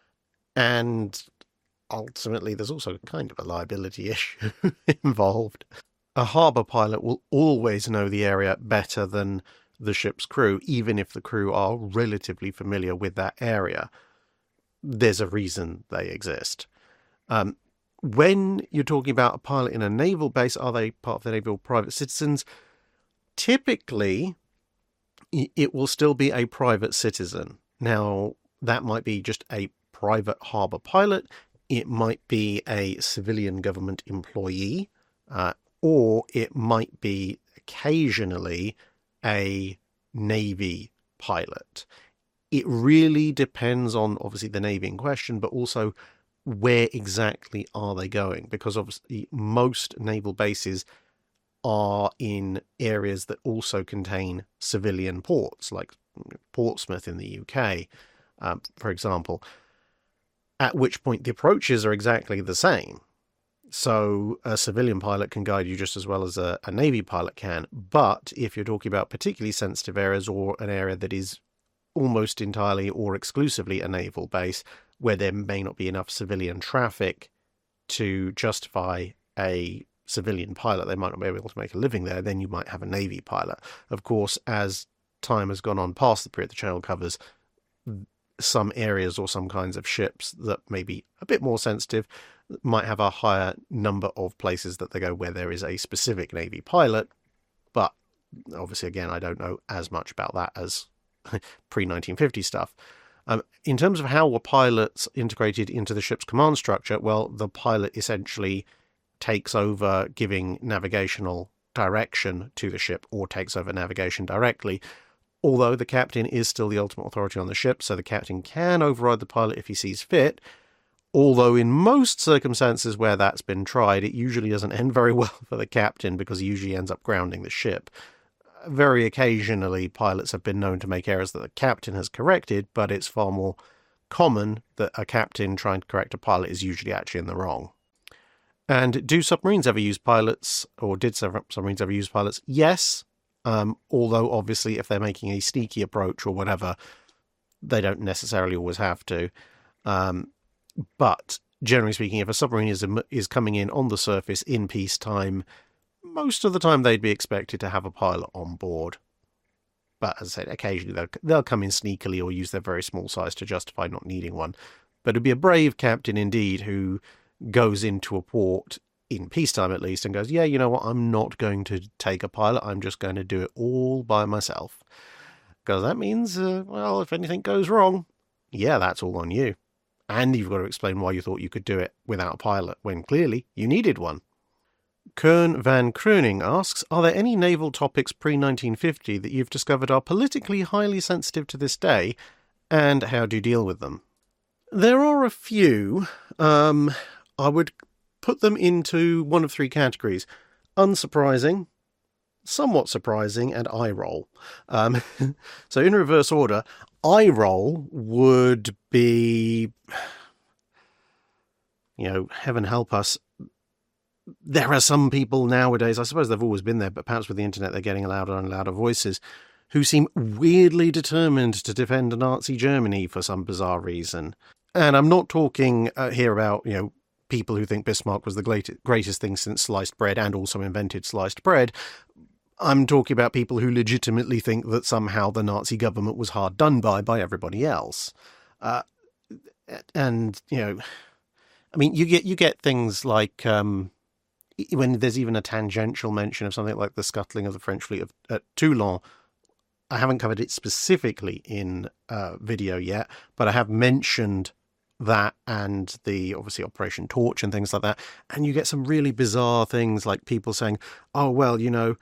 And ultimately, there's also kind of a liability issue involved. A harbour pilot will always know the area better than the ship's crew, even if the crew are relatively familiar with that area. There's a reason they exist. When you're talking about a pilot in a naval base, are they part of the Navy or private citizens? Typically, it will still be a private citizen. Now, that might be just a private harbour pilot, it might be a civilian government employee, or it might be occasionally a Navy pilot. It really depends on, obviously, the Navy in question, but also where exactly are they going? Because obviously most naval bases are in areas that also contain civilian ports, like Portsmouth in the UK, for example, at which point the approaches are exactly the same. So a civilian pilot can guide you just as well as a Navy pilot can. But if you're talking about particularly sensitive areas or an area that is almost entirely or exclusively a naval base, where there may not be enough civilian traffic to justify a civilian pilot, they might not be able to make a living there, then you might have a Navy pilot. Of course, as time has gone on past the period the channel covers, some areas or some kinds of ships that may be a bit more sensitive might have a higher number of places that they go where there is a specific Navy pilot. But obviously, again, I don't know as much about that as pre-1950 stuff. In terms of how were pilots integrated into the ship's command structure, well, the pilot essentially takes over giving navigational direction to the ship or takes over navigation directly, although the captain is still the ultimate authority on the ship, so the captain can override the pilot if he sees fit. Although in most circumstances where that's been tried, it usually doesn't end very well for the captain because he usually ends up grounding the ship. Very occasionally, pilots have been known to make errors that the captain has corrected, but it's far more common that a captain trying to correct a pilot is usually actually in the wrong. And do submarines ever use pilots, or did submarines ever use pilots? Yes, although obviously if they're making a sneaky approach or whatever, they don't necessarily always have to. But generally speaking, if a submarine is coming in on the surface in peacetime, most of the time they'd be expected to have a pilot on board. But as I said, occasionally they'll come in sneakily or use their very small size to justify not needing one. But it'd be a brave captain indeed who goes into a port, in peacetime at least, and goes, yeah, you know what, I'm not going to take a pilot, I'm just going to do it all by myself. Because that means, well, if anything goes wrong, yeah, that's all on you. And you've got to explain why you thought you could do it without a pilot, when clearly you needed one. Kern van Krooning asks, are there any naval topics pre-1950 that you've discovered are politically highly sensitive to this day, and how do you deal with them? There are a few. I would put them into one of three categories. Unsurprising, somewhat surprising, and eye roll. So in reverse order, eye roll would be, heaven help us, there are some people nowadays, I suppose they've always been there, but perhaps with the internet they're getting louder and louder voices, who seem weirdly determined to defend Nazi Germany for some bizarre reason. And I'm not talking here about, people who think Bismarck was the greatest thing since sliced bread and also invented sliced bread. I'm talking about people who legitimately think that somehow the Nazi government was hard done by everybody else. And, you know, I mean, you get things like when there's even a tangential mention of something like the scuttling of the French fleet at Toulon. I haven't covered it specifically in video yet, but I have mentioned that and the obviously Operation Torch and things like that. And you get some really bizarre things like people saying, oh, well, you know,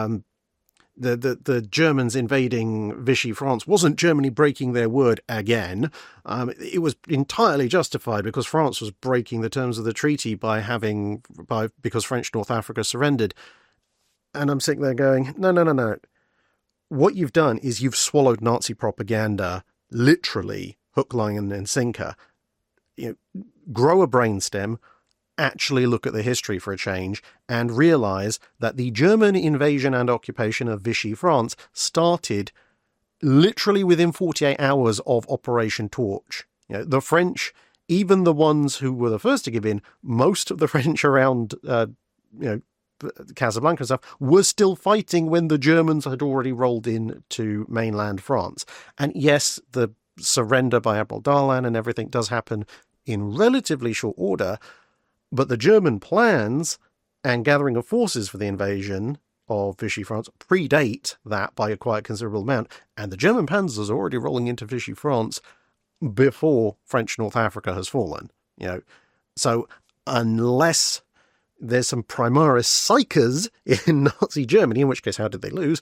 the Germans invading Vichy France wasn't Germany breaking their word again. It was entirely justified because France was breaking the terms of the treaty because French North Africa surrendered. And I'm sitting there going, no. What you've done is you've swallowed Nazi propaganda literally hook, line, and sinker. You know, grow a brainstem, actually look at the history for a change, and realise that the German invasion and occupation of Vichy France started literally within 48 hours of Operation Torch. You know, the French, even the ones who were the first to give in, most of the French around, Casablanca and stuff, were still fighting when the Germans had already rolled in to mainland France. And yes, the surrender by Admiral Darlan and everything does happen in relatively short order, but the German plans and gathering of forces for the invasion of Vichy France predate that by a quite considerable amount, and the German panzers are already rolling into Vichy France before French North Africa has fallen. You know, so unless there's some Primaris psychers in Nazi Germany, in which case, how did they lose?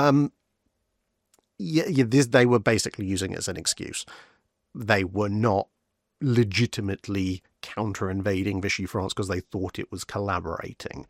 They were basically using it as an excuse. They were not legitimately counter-invading Vichy France because they thought it was collaborating.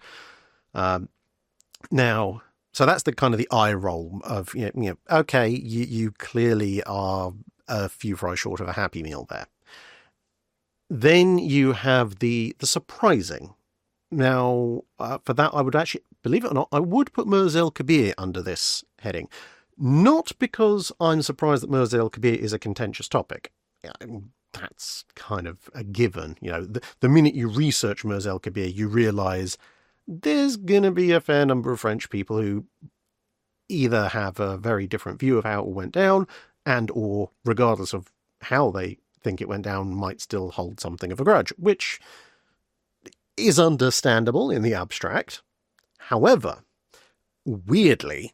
Now, so that's the kind of the eye roll of, okay, you clearly are a few fries short of a Happy Meal there. Then you have the surprising. Now, for that, I would actually, believe it or not, I would put Mirza el-Kabir under this heading. Not because I'm surprised that Mirza el-Kabir is a contentious topic. That's kind of a given. You know, the minute you research Mirza el-Kabir, you realise there's going to be a fair number of French people who either have a very different view of how it all went down and or, regardless of how they think it went down, might still hold something of a grudge, which is understandable in the abstract. However, weirdly,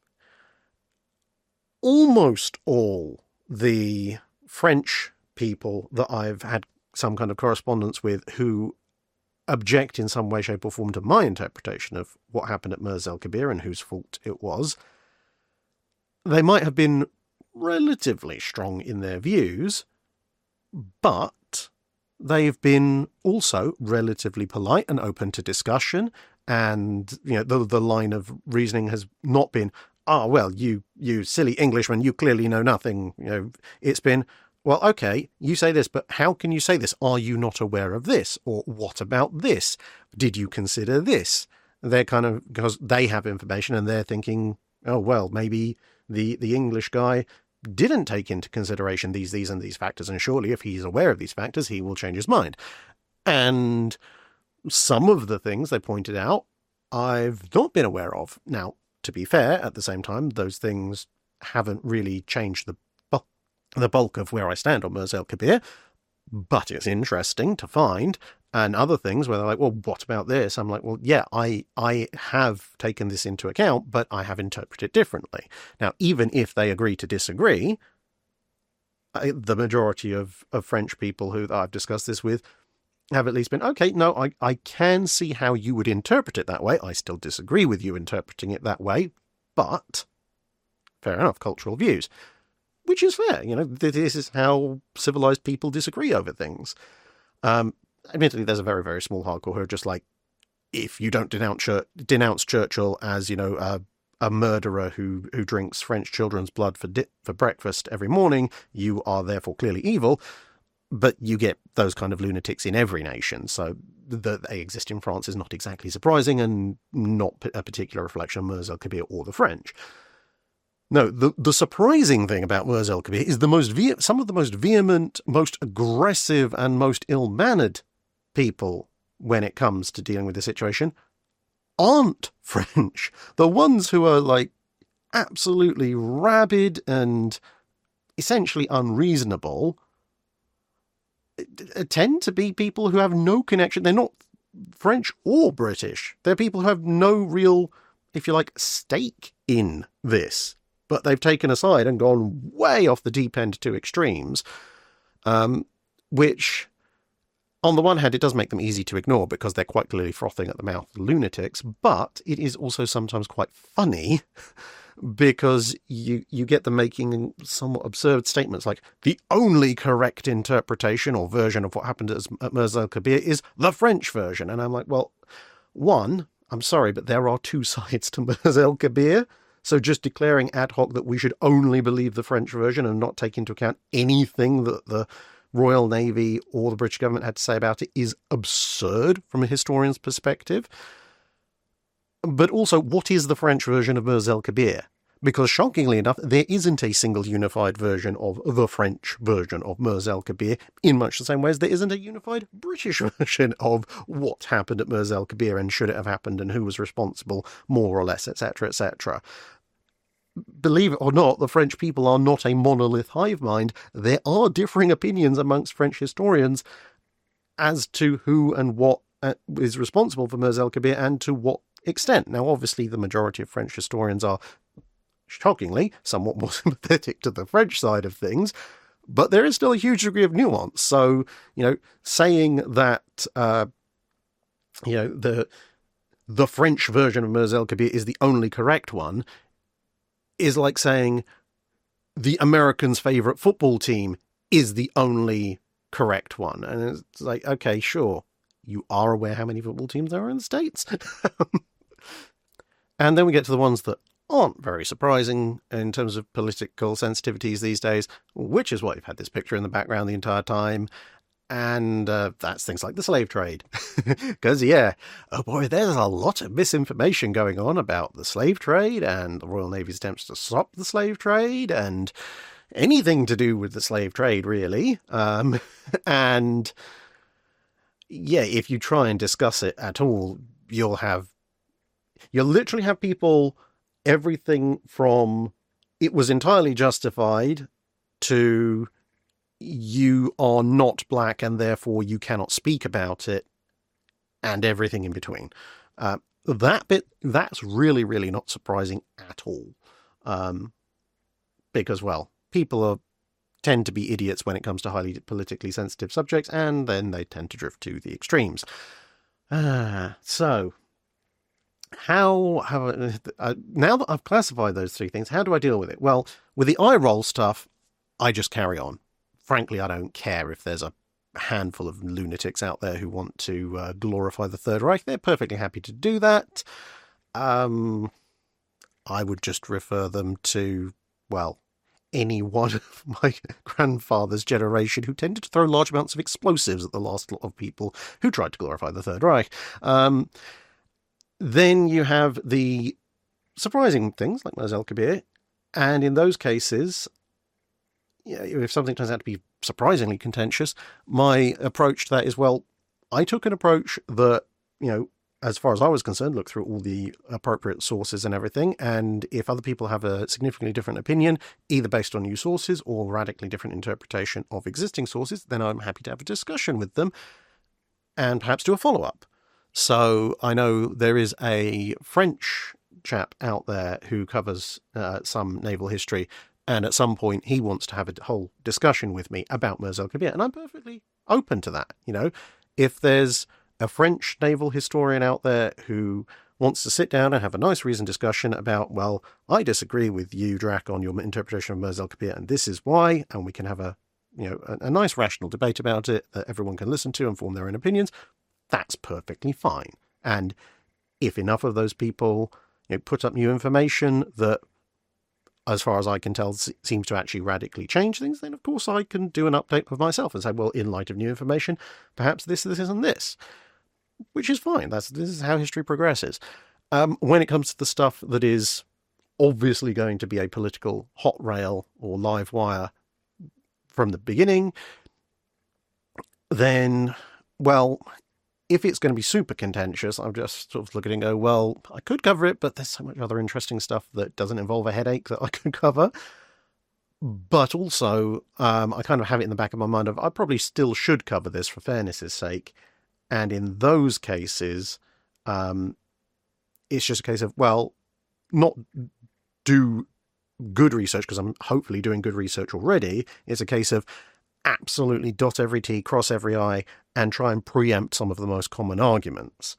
almost all the French people that I've had some kind of correspondence with who object in some way, shape or form to my interpretation of what happened at Mirza el-Kabir and whose fault it was, they might have been relatively strong in their views, but they've been also relatively polite and open to discussion. And, the line of reasoning has not been, well, you silly Englishman, you clearly know nothing. It's been, well, okay, you say this, but how can you say this? Are you not aware of this? Or what about this? Did you consider this? They're kind of, because they have information and they're thinking, oh, well, maybe the English guy didn't take into consideration these and these factors, and surely if he's aware of these factors, he will change his mind. And some of the things they pointed out, I've not been aware of. Now, to be fair, at the same time, those things haven't really changed the bulk of where I stand on Mirza el-Kabir, but it's interesting to find. And other things where they're like, well, what about this? I'm like, well, yeah, I have taken this into account, but I have interpreted it differently. Now, even if they agree to disagree, the majority of French people who I've discussed this with have at least been, okay, no, I can see how you would interpret it that way. I still disagree with you interpreting it that way, but fair enough, cultural views. Which is fair, this is how civilized people disagree over things. Admittedly, there's a very, very small hardcore who are just like, if you don't denounce Churchill as, a murderer who drinks French children's blood for breakfast every morning, you are therefore clearly evil. But you get those kind of lunatics in every nation, so that they exist in France is not exactly surprising and not a particular reflection on Mirza el-Kabir or the French. No, the surprising thing about Mirza el-Kabir is some of the most vehement, most aggressive, and most ill-mannered people when it comes to dealing with the situation aren't French. The ones who are like absolutely rabid and essentially unreasonable tend to be people who have no connection. They're not French or British. They're people who have no real, if you like, stake in this. But they've taken a side and gone way off the deep end to extremes, which, on the one hand, it does make them easy to ignore because they're quite clearly frothing at the mouth lunatics, but it is also sometimes quite funny because you get them making somewhat absurd statements like, the only correct interpretation or version of what happened at Mirza al-Kabir is the French version. And I'm like, well, one, I'm sorry, but there are two sides to Mirza al-Kabir. So just declaring ad hoc that we should only believe the French version and not take into account anything that the Royal Navy or the British government had to say about it is absurd from a historian's perspective. But also, what is the French version of Mirza al-Kabir? Because shockingly enough, there isn't a single unified version of the French version of Mirza al-Kabir, in much the same way as there isn't a unified British version of what happened at Mirza al-Kabir and should it have happened and who was responsible, more or less, etc., etc. Believe it or not, the French people are not a monolith hive mind. There are differing opinions amongst French historians as to who and what is responsible for Mirza al-Kabir and to what extent. Now, obviously, the majority of French historians are, shockingly, somewhat more sympathetic to the French side of things, but there is still a huge degree of nuance. So, saying that, the French version of Mirza al-Kabir is the only correct one is like saying the Americans' favourite football team is the only correct one. And it's like, okay, sure, you are aware how many football teams there are in the States. And then we get to the ones that aren't very surprising in terms of political sensitivities these days, which is why you've had this picture in the background the entire time. And that's things like the slave trade. Because, oh boy, there's a lot of misinformation going on about the slave trade and the Royal Navy's attempts to stop the slave trade and anything to do with the slave trade, really. And, if you try and discuss it at all, you'll literally have people, everything from it was entirely justified to you are not black and therefore you cannot speak about it, and everything in between. That bit, that's really, really not surprising at all. Because, well, people tend to be idiots when it comes to highly politically sensitive subjects, and then they tend to drift to the extremes. So, now that I've classified those three things, how do I deal with it? Well, with the eye roll stuff, I just carry on. Frankly, I don't care if there's a handful of lunatics out there who want to glorify the Third Reich. They're perfectly happy to do that. I would just refer them to, well, any one of my grandfather's generation who tended to throw large amounts of explosives at the last lot of people who tried to glorify the Third Reich. Then you have the surprising things like Mirza al-Kabir, and in those cases, if something turns out to be surprisingly contentious, my approach to that is, well, I took an approach that, as far as I was concerned, looked through all the appropriate sources and everything, and if other people have a significantly different opinion, either based on new sources or radically different interpretation of existing sources, then I'm happy to have a discussion with them and perhaps do a follow-up. So I know there is a French chap out there who covers some naval history, and at some point he wants to have a whole discussion with me about Mirza al-Kabir, and I'm perfectly open to that. If there's a French naval historian out there who wants to sit down and have a nice reasoned discussion about, well, I disagree with you, Drac, on your interpretation of Mirza al-Kabir, and this is why, and we can have a nice rational debate about it that everyone can listen to and form their own opinions, that's perfectly fine. And if enough of those people put up new information that, as far as I can tell, seems to actually radically change things, then of course I can do an update of myself and say, well, in light of new information, perhaps this, and this, which is fine. This is how history progresses. When it comes to the stuff that is obviously going to be a political hot rail or live wire from the beginning, then, well, if it's going to be super contentious, I'm just sort of looking and go, well, I could cover it, but there's so much other interesting stuff that doesn't involve a headache that I could cover. But also, I kind of have it in the back of my mind of I probably still should cover this for fairness' sake. And in those cases, it's just a case of, well, not do good research because I'm hopefully doing good research already. It's a case of absolutely dot every T, cross every I, and try and preempt some of the most common arguments.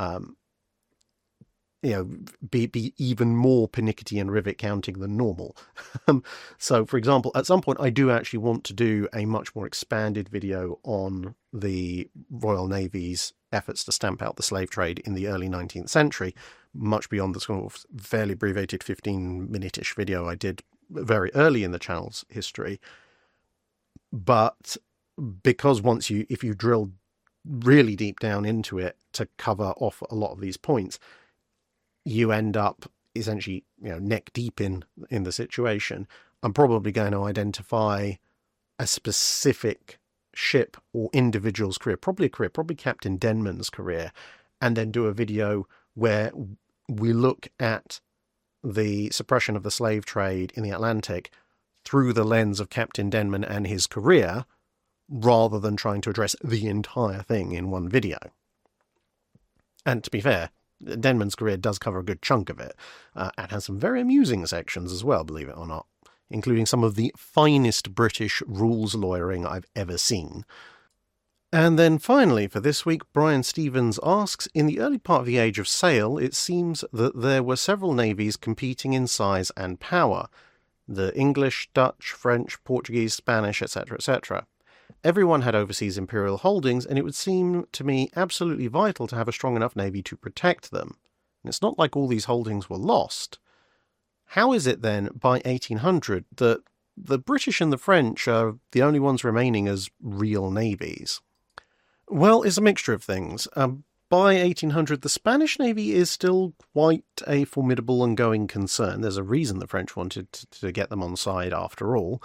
Be even more pernickety and rivet counting than normal. So, for example, at some point I do actually want to do a much more expanded video on the Royal Navy's efforts to stamp out the slave trade in the early 19th century, much beyond the sort of fairly abbreviated 15-minute-ish video I did very early in the channel's history. But because if you drill really deep down into it to cover off a lot of these points, you end up essentially, neck deep in the situation. I'm probably going to identify a specific ship or individual's career, probably Captain Denman's career, and then do a video where we look at the suppression of the slave trade in the Atlantic through the lens of Captain Denman and his career, rather than trying to address the entire thing in one video. And to be fair, Denman's career does cover a good chunk of it, and has some very amusing sections as well, believe it or not, including some of the finest British rules lawyering I've ever seen. And then finally, for this week, Brian Stevens asks, in the early part of the Age of Sail, it seems that there were several navies competing in size and power. The English, Dutch, French, Portuguese, Spanish, etc., etc. Everyone had overseas imperial holdings, and it would seem to me absolutely vital to have a strong enough navy to protect them. And it's not like all these holdings were lost. How is it then, by 1800, that the British and the French are the only ones remaining as real navies? Well, it's a mixture of things. By 1800, the Spanish Navy is still quite a formidable and going concern. There's a reason the French wanted to get them on side after all.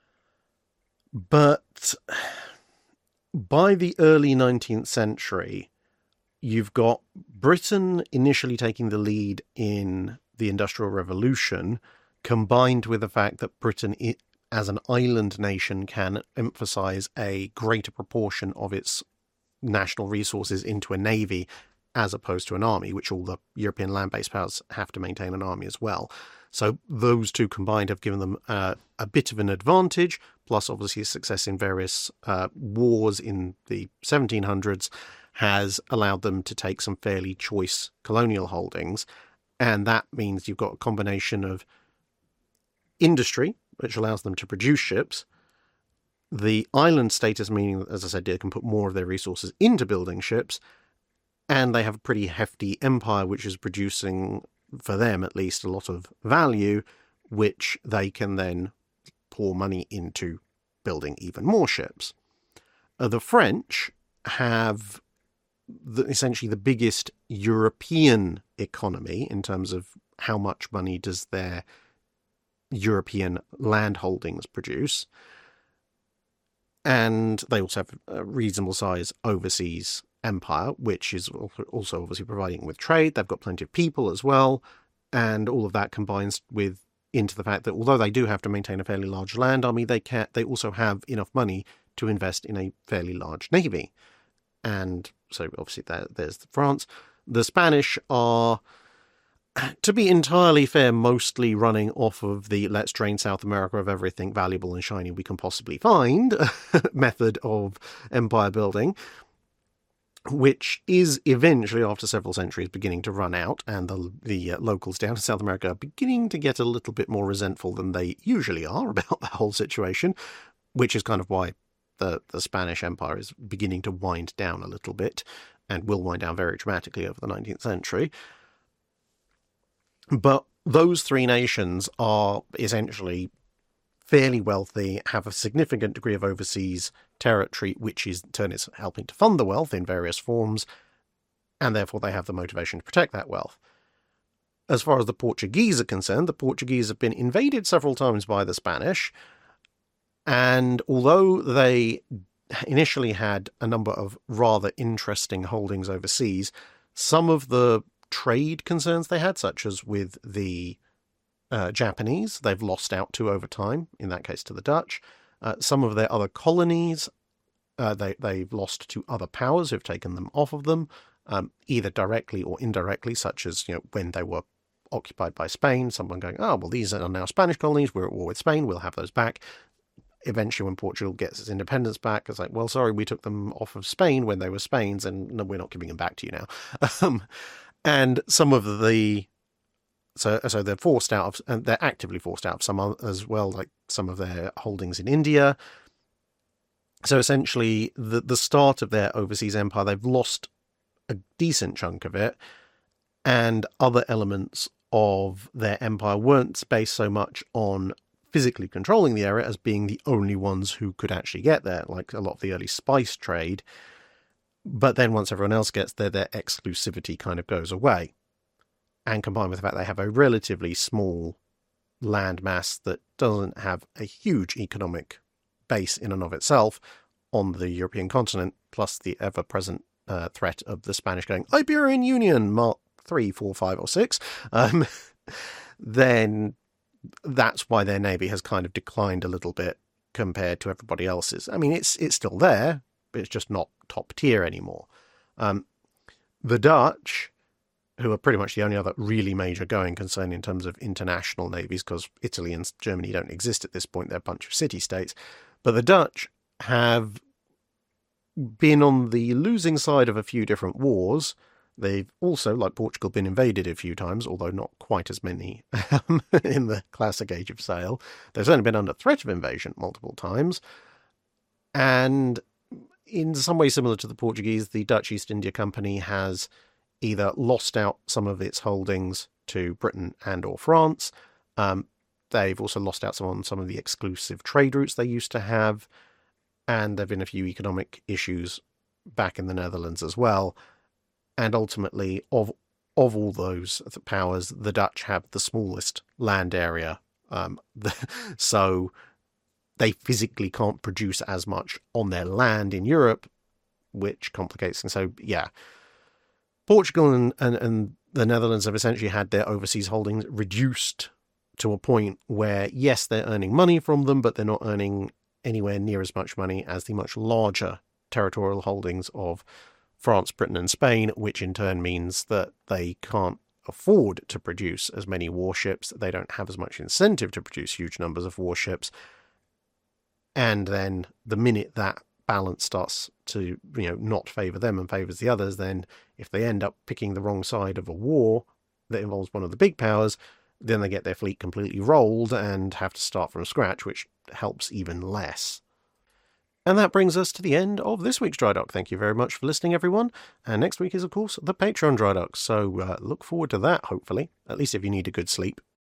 But by the early 19th century, you've got Britain initially taking the lead in the Industrial Revolution, combined with the fact that Britain, as an island nation, can emphasize a greater proportion of its national resources into a navy as opposed to an army, which all the European land-based powers have to maintain an army as well. So those two combined have given them a bit of an advantage, plus obviously success in various wars in the 1700s has allowed them to take some fairly choice colonial holdings. And that means you've got a combination of industry, which allows them to produce ships, the island status, meaning that, as I said, they can put more of their resources into building ships, and they have a pretty hefty empire which is producing, for them at least, a lot of value, which they can then pour money into building even more ships. The French have essentially the biggest European economy in terms of how much money does their European land holdings produce. And they also have a reasonable size overseas empire, which is also obviously providing with trade. They've got plenty of people as well. And all of that combines into the fact that although they do have to maintain a fairly large land army, they also have enough money to invest in a fairly large navy. And so obviously there's France. The Spanish are, to be entirely fair, mostly running off of the let's drain South America of everything valuable and shiny we can possibly find method of empire building, which is eventually, after several centuries, beginning to run out, and the locals down in South America are beginning to get a little bit more resentful than they usually are about the whole situation, which is kind of why the Spanish Empire is beginning to wind down a little bit, and will wind down very dramatically over the 19th century. But those three nations are essentially fairly wealthy, have a significant degree of overseas territory, which is in turn is helping to fund the wealth in various forms, and therefore they have the motivation to protect that wealth. As far as the Portuguese are concerned, the Portuguese have been invaded several times by the Spanish, and although they initially had a number of rather interesting holdings overseas. Some of the trade concerns they had, such as with the Japanese, they've lost out to over time, in that case to the Dutch. Some of their other colonies, they've lost to other powers who've taken them off of them, either directly or indirectly, such as when they were occupied by Spain, someone going, oh, well, these are now Spanish colonies, we're at war with Spain, we'll have those back. Eventually, when Portugal gets its independence back, it's like, well, sorry, we took them off of Spain when they were Spain's, and no, we're not giving them back to you now. And some of the... So they're forced out of, and they're actively forced out of some as well, like some of their holdings in India. So essentially, the start of their overseas empire, they've lost a decent chunk of it, and other elements of their empire weren't based so much on physically controlling the area as being the only ones who could actually get there, like a lot of the early spice trade. But then once everyone else gets there, their exclusivity kind of goes away. And combined with the fact they have a relatively small land mass that doesn't have a huge economic base in and of itself on the European continent, plus the ever-present threat of the Spanish going, Iberian Union, Mark 3, 4, 5, or 6, then that's why their navy has kind of declined a little bit compared to everybody else's. I mean, it's still there, but it's just not top tier anymore. The Dutch, who are pretty much the only other really major going concern in terms of international navies, because Italy and Germany don't exist at this point, they're a bunch of city-states. But the Dutch have been on the losing side of a few different wars. They've also, like Portugal, been invaded a few times, although not quite as many in the classic Age of Sail. They've certainly been under threat of invasion multiple times. And in some way similar to the Portuguese, the Dutch East India Company has either lost out some of its holdings to Britain and or France. They've also lost out on some of the exclusive trade routes they used to have. And there have been a few economic issues back in the Netherlands as well. And ultimately, of all those powers, the Dutch have the smallest land area. So they physically can't produce as much on their land in Europe, which complicates things. So, yeah, Portugal and the Netherlands have essentially had their overseas holdings reduced to a point where, yes, they're earning money from them, but they're not earning anywhere near as much money as the much larger territorial holdings of France, Britain, and Spain, which in turn means that they can't afford to produce as many warships. They don't have as much incentive to produce huge numbers of warships. And then the minute that balance starts to, not favour them and favours the others, then if they end up picking the wrong side of a war that involves one of the big powers, then they get their fleet completely rolled and have to start from scratch, which helps even less. And that brings us to the end of this week's Dry Dock. Thank you very much for listening, everyone. And next week is, of course, the Patreon Dry Dock. So look forward to that, hopefully, at least if you need a good sleep.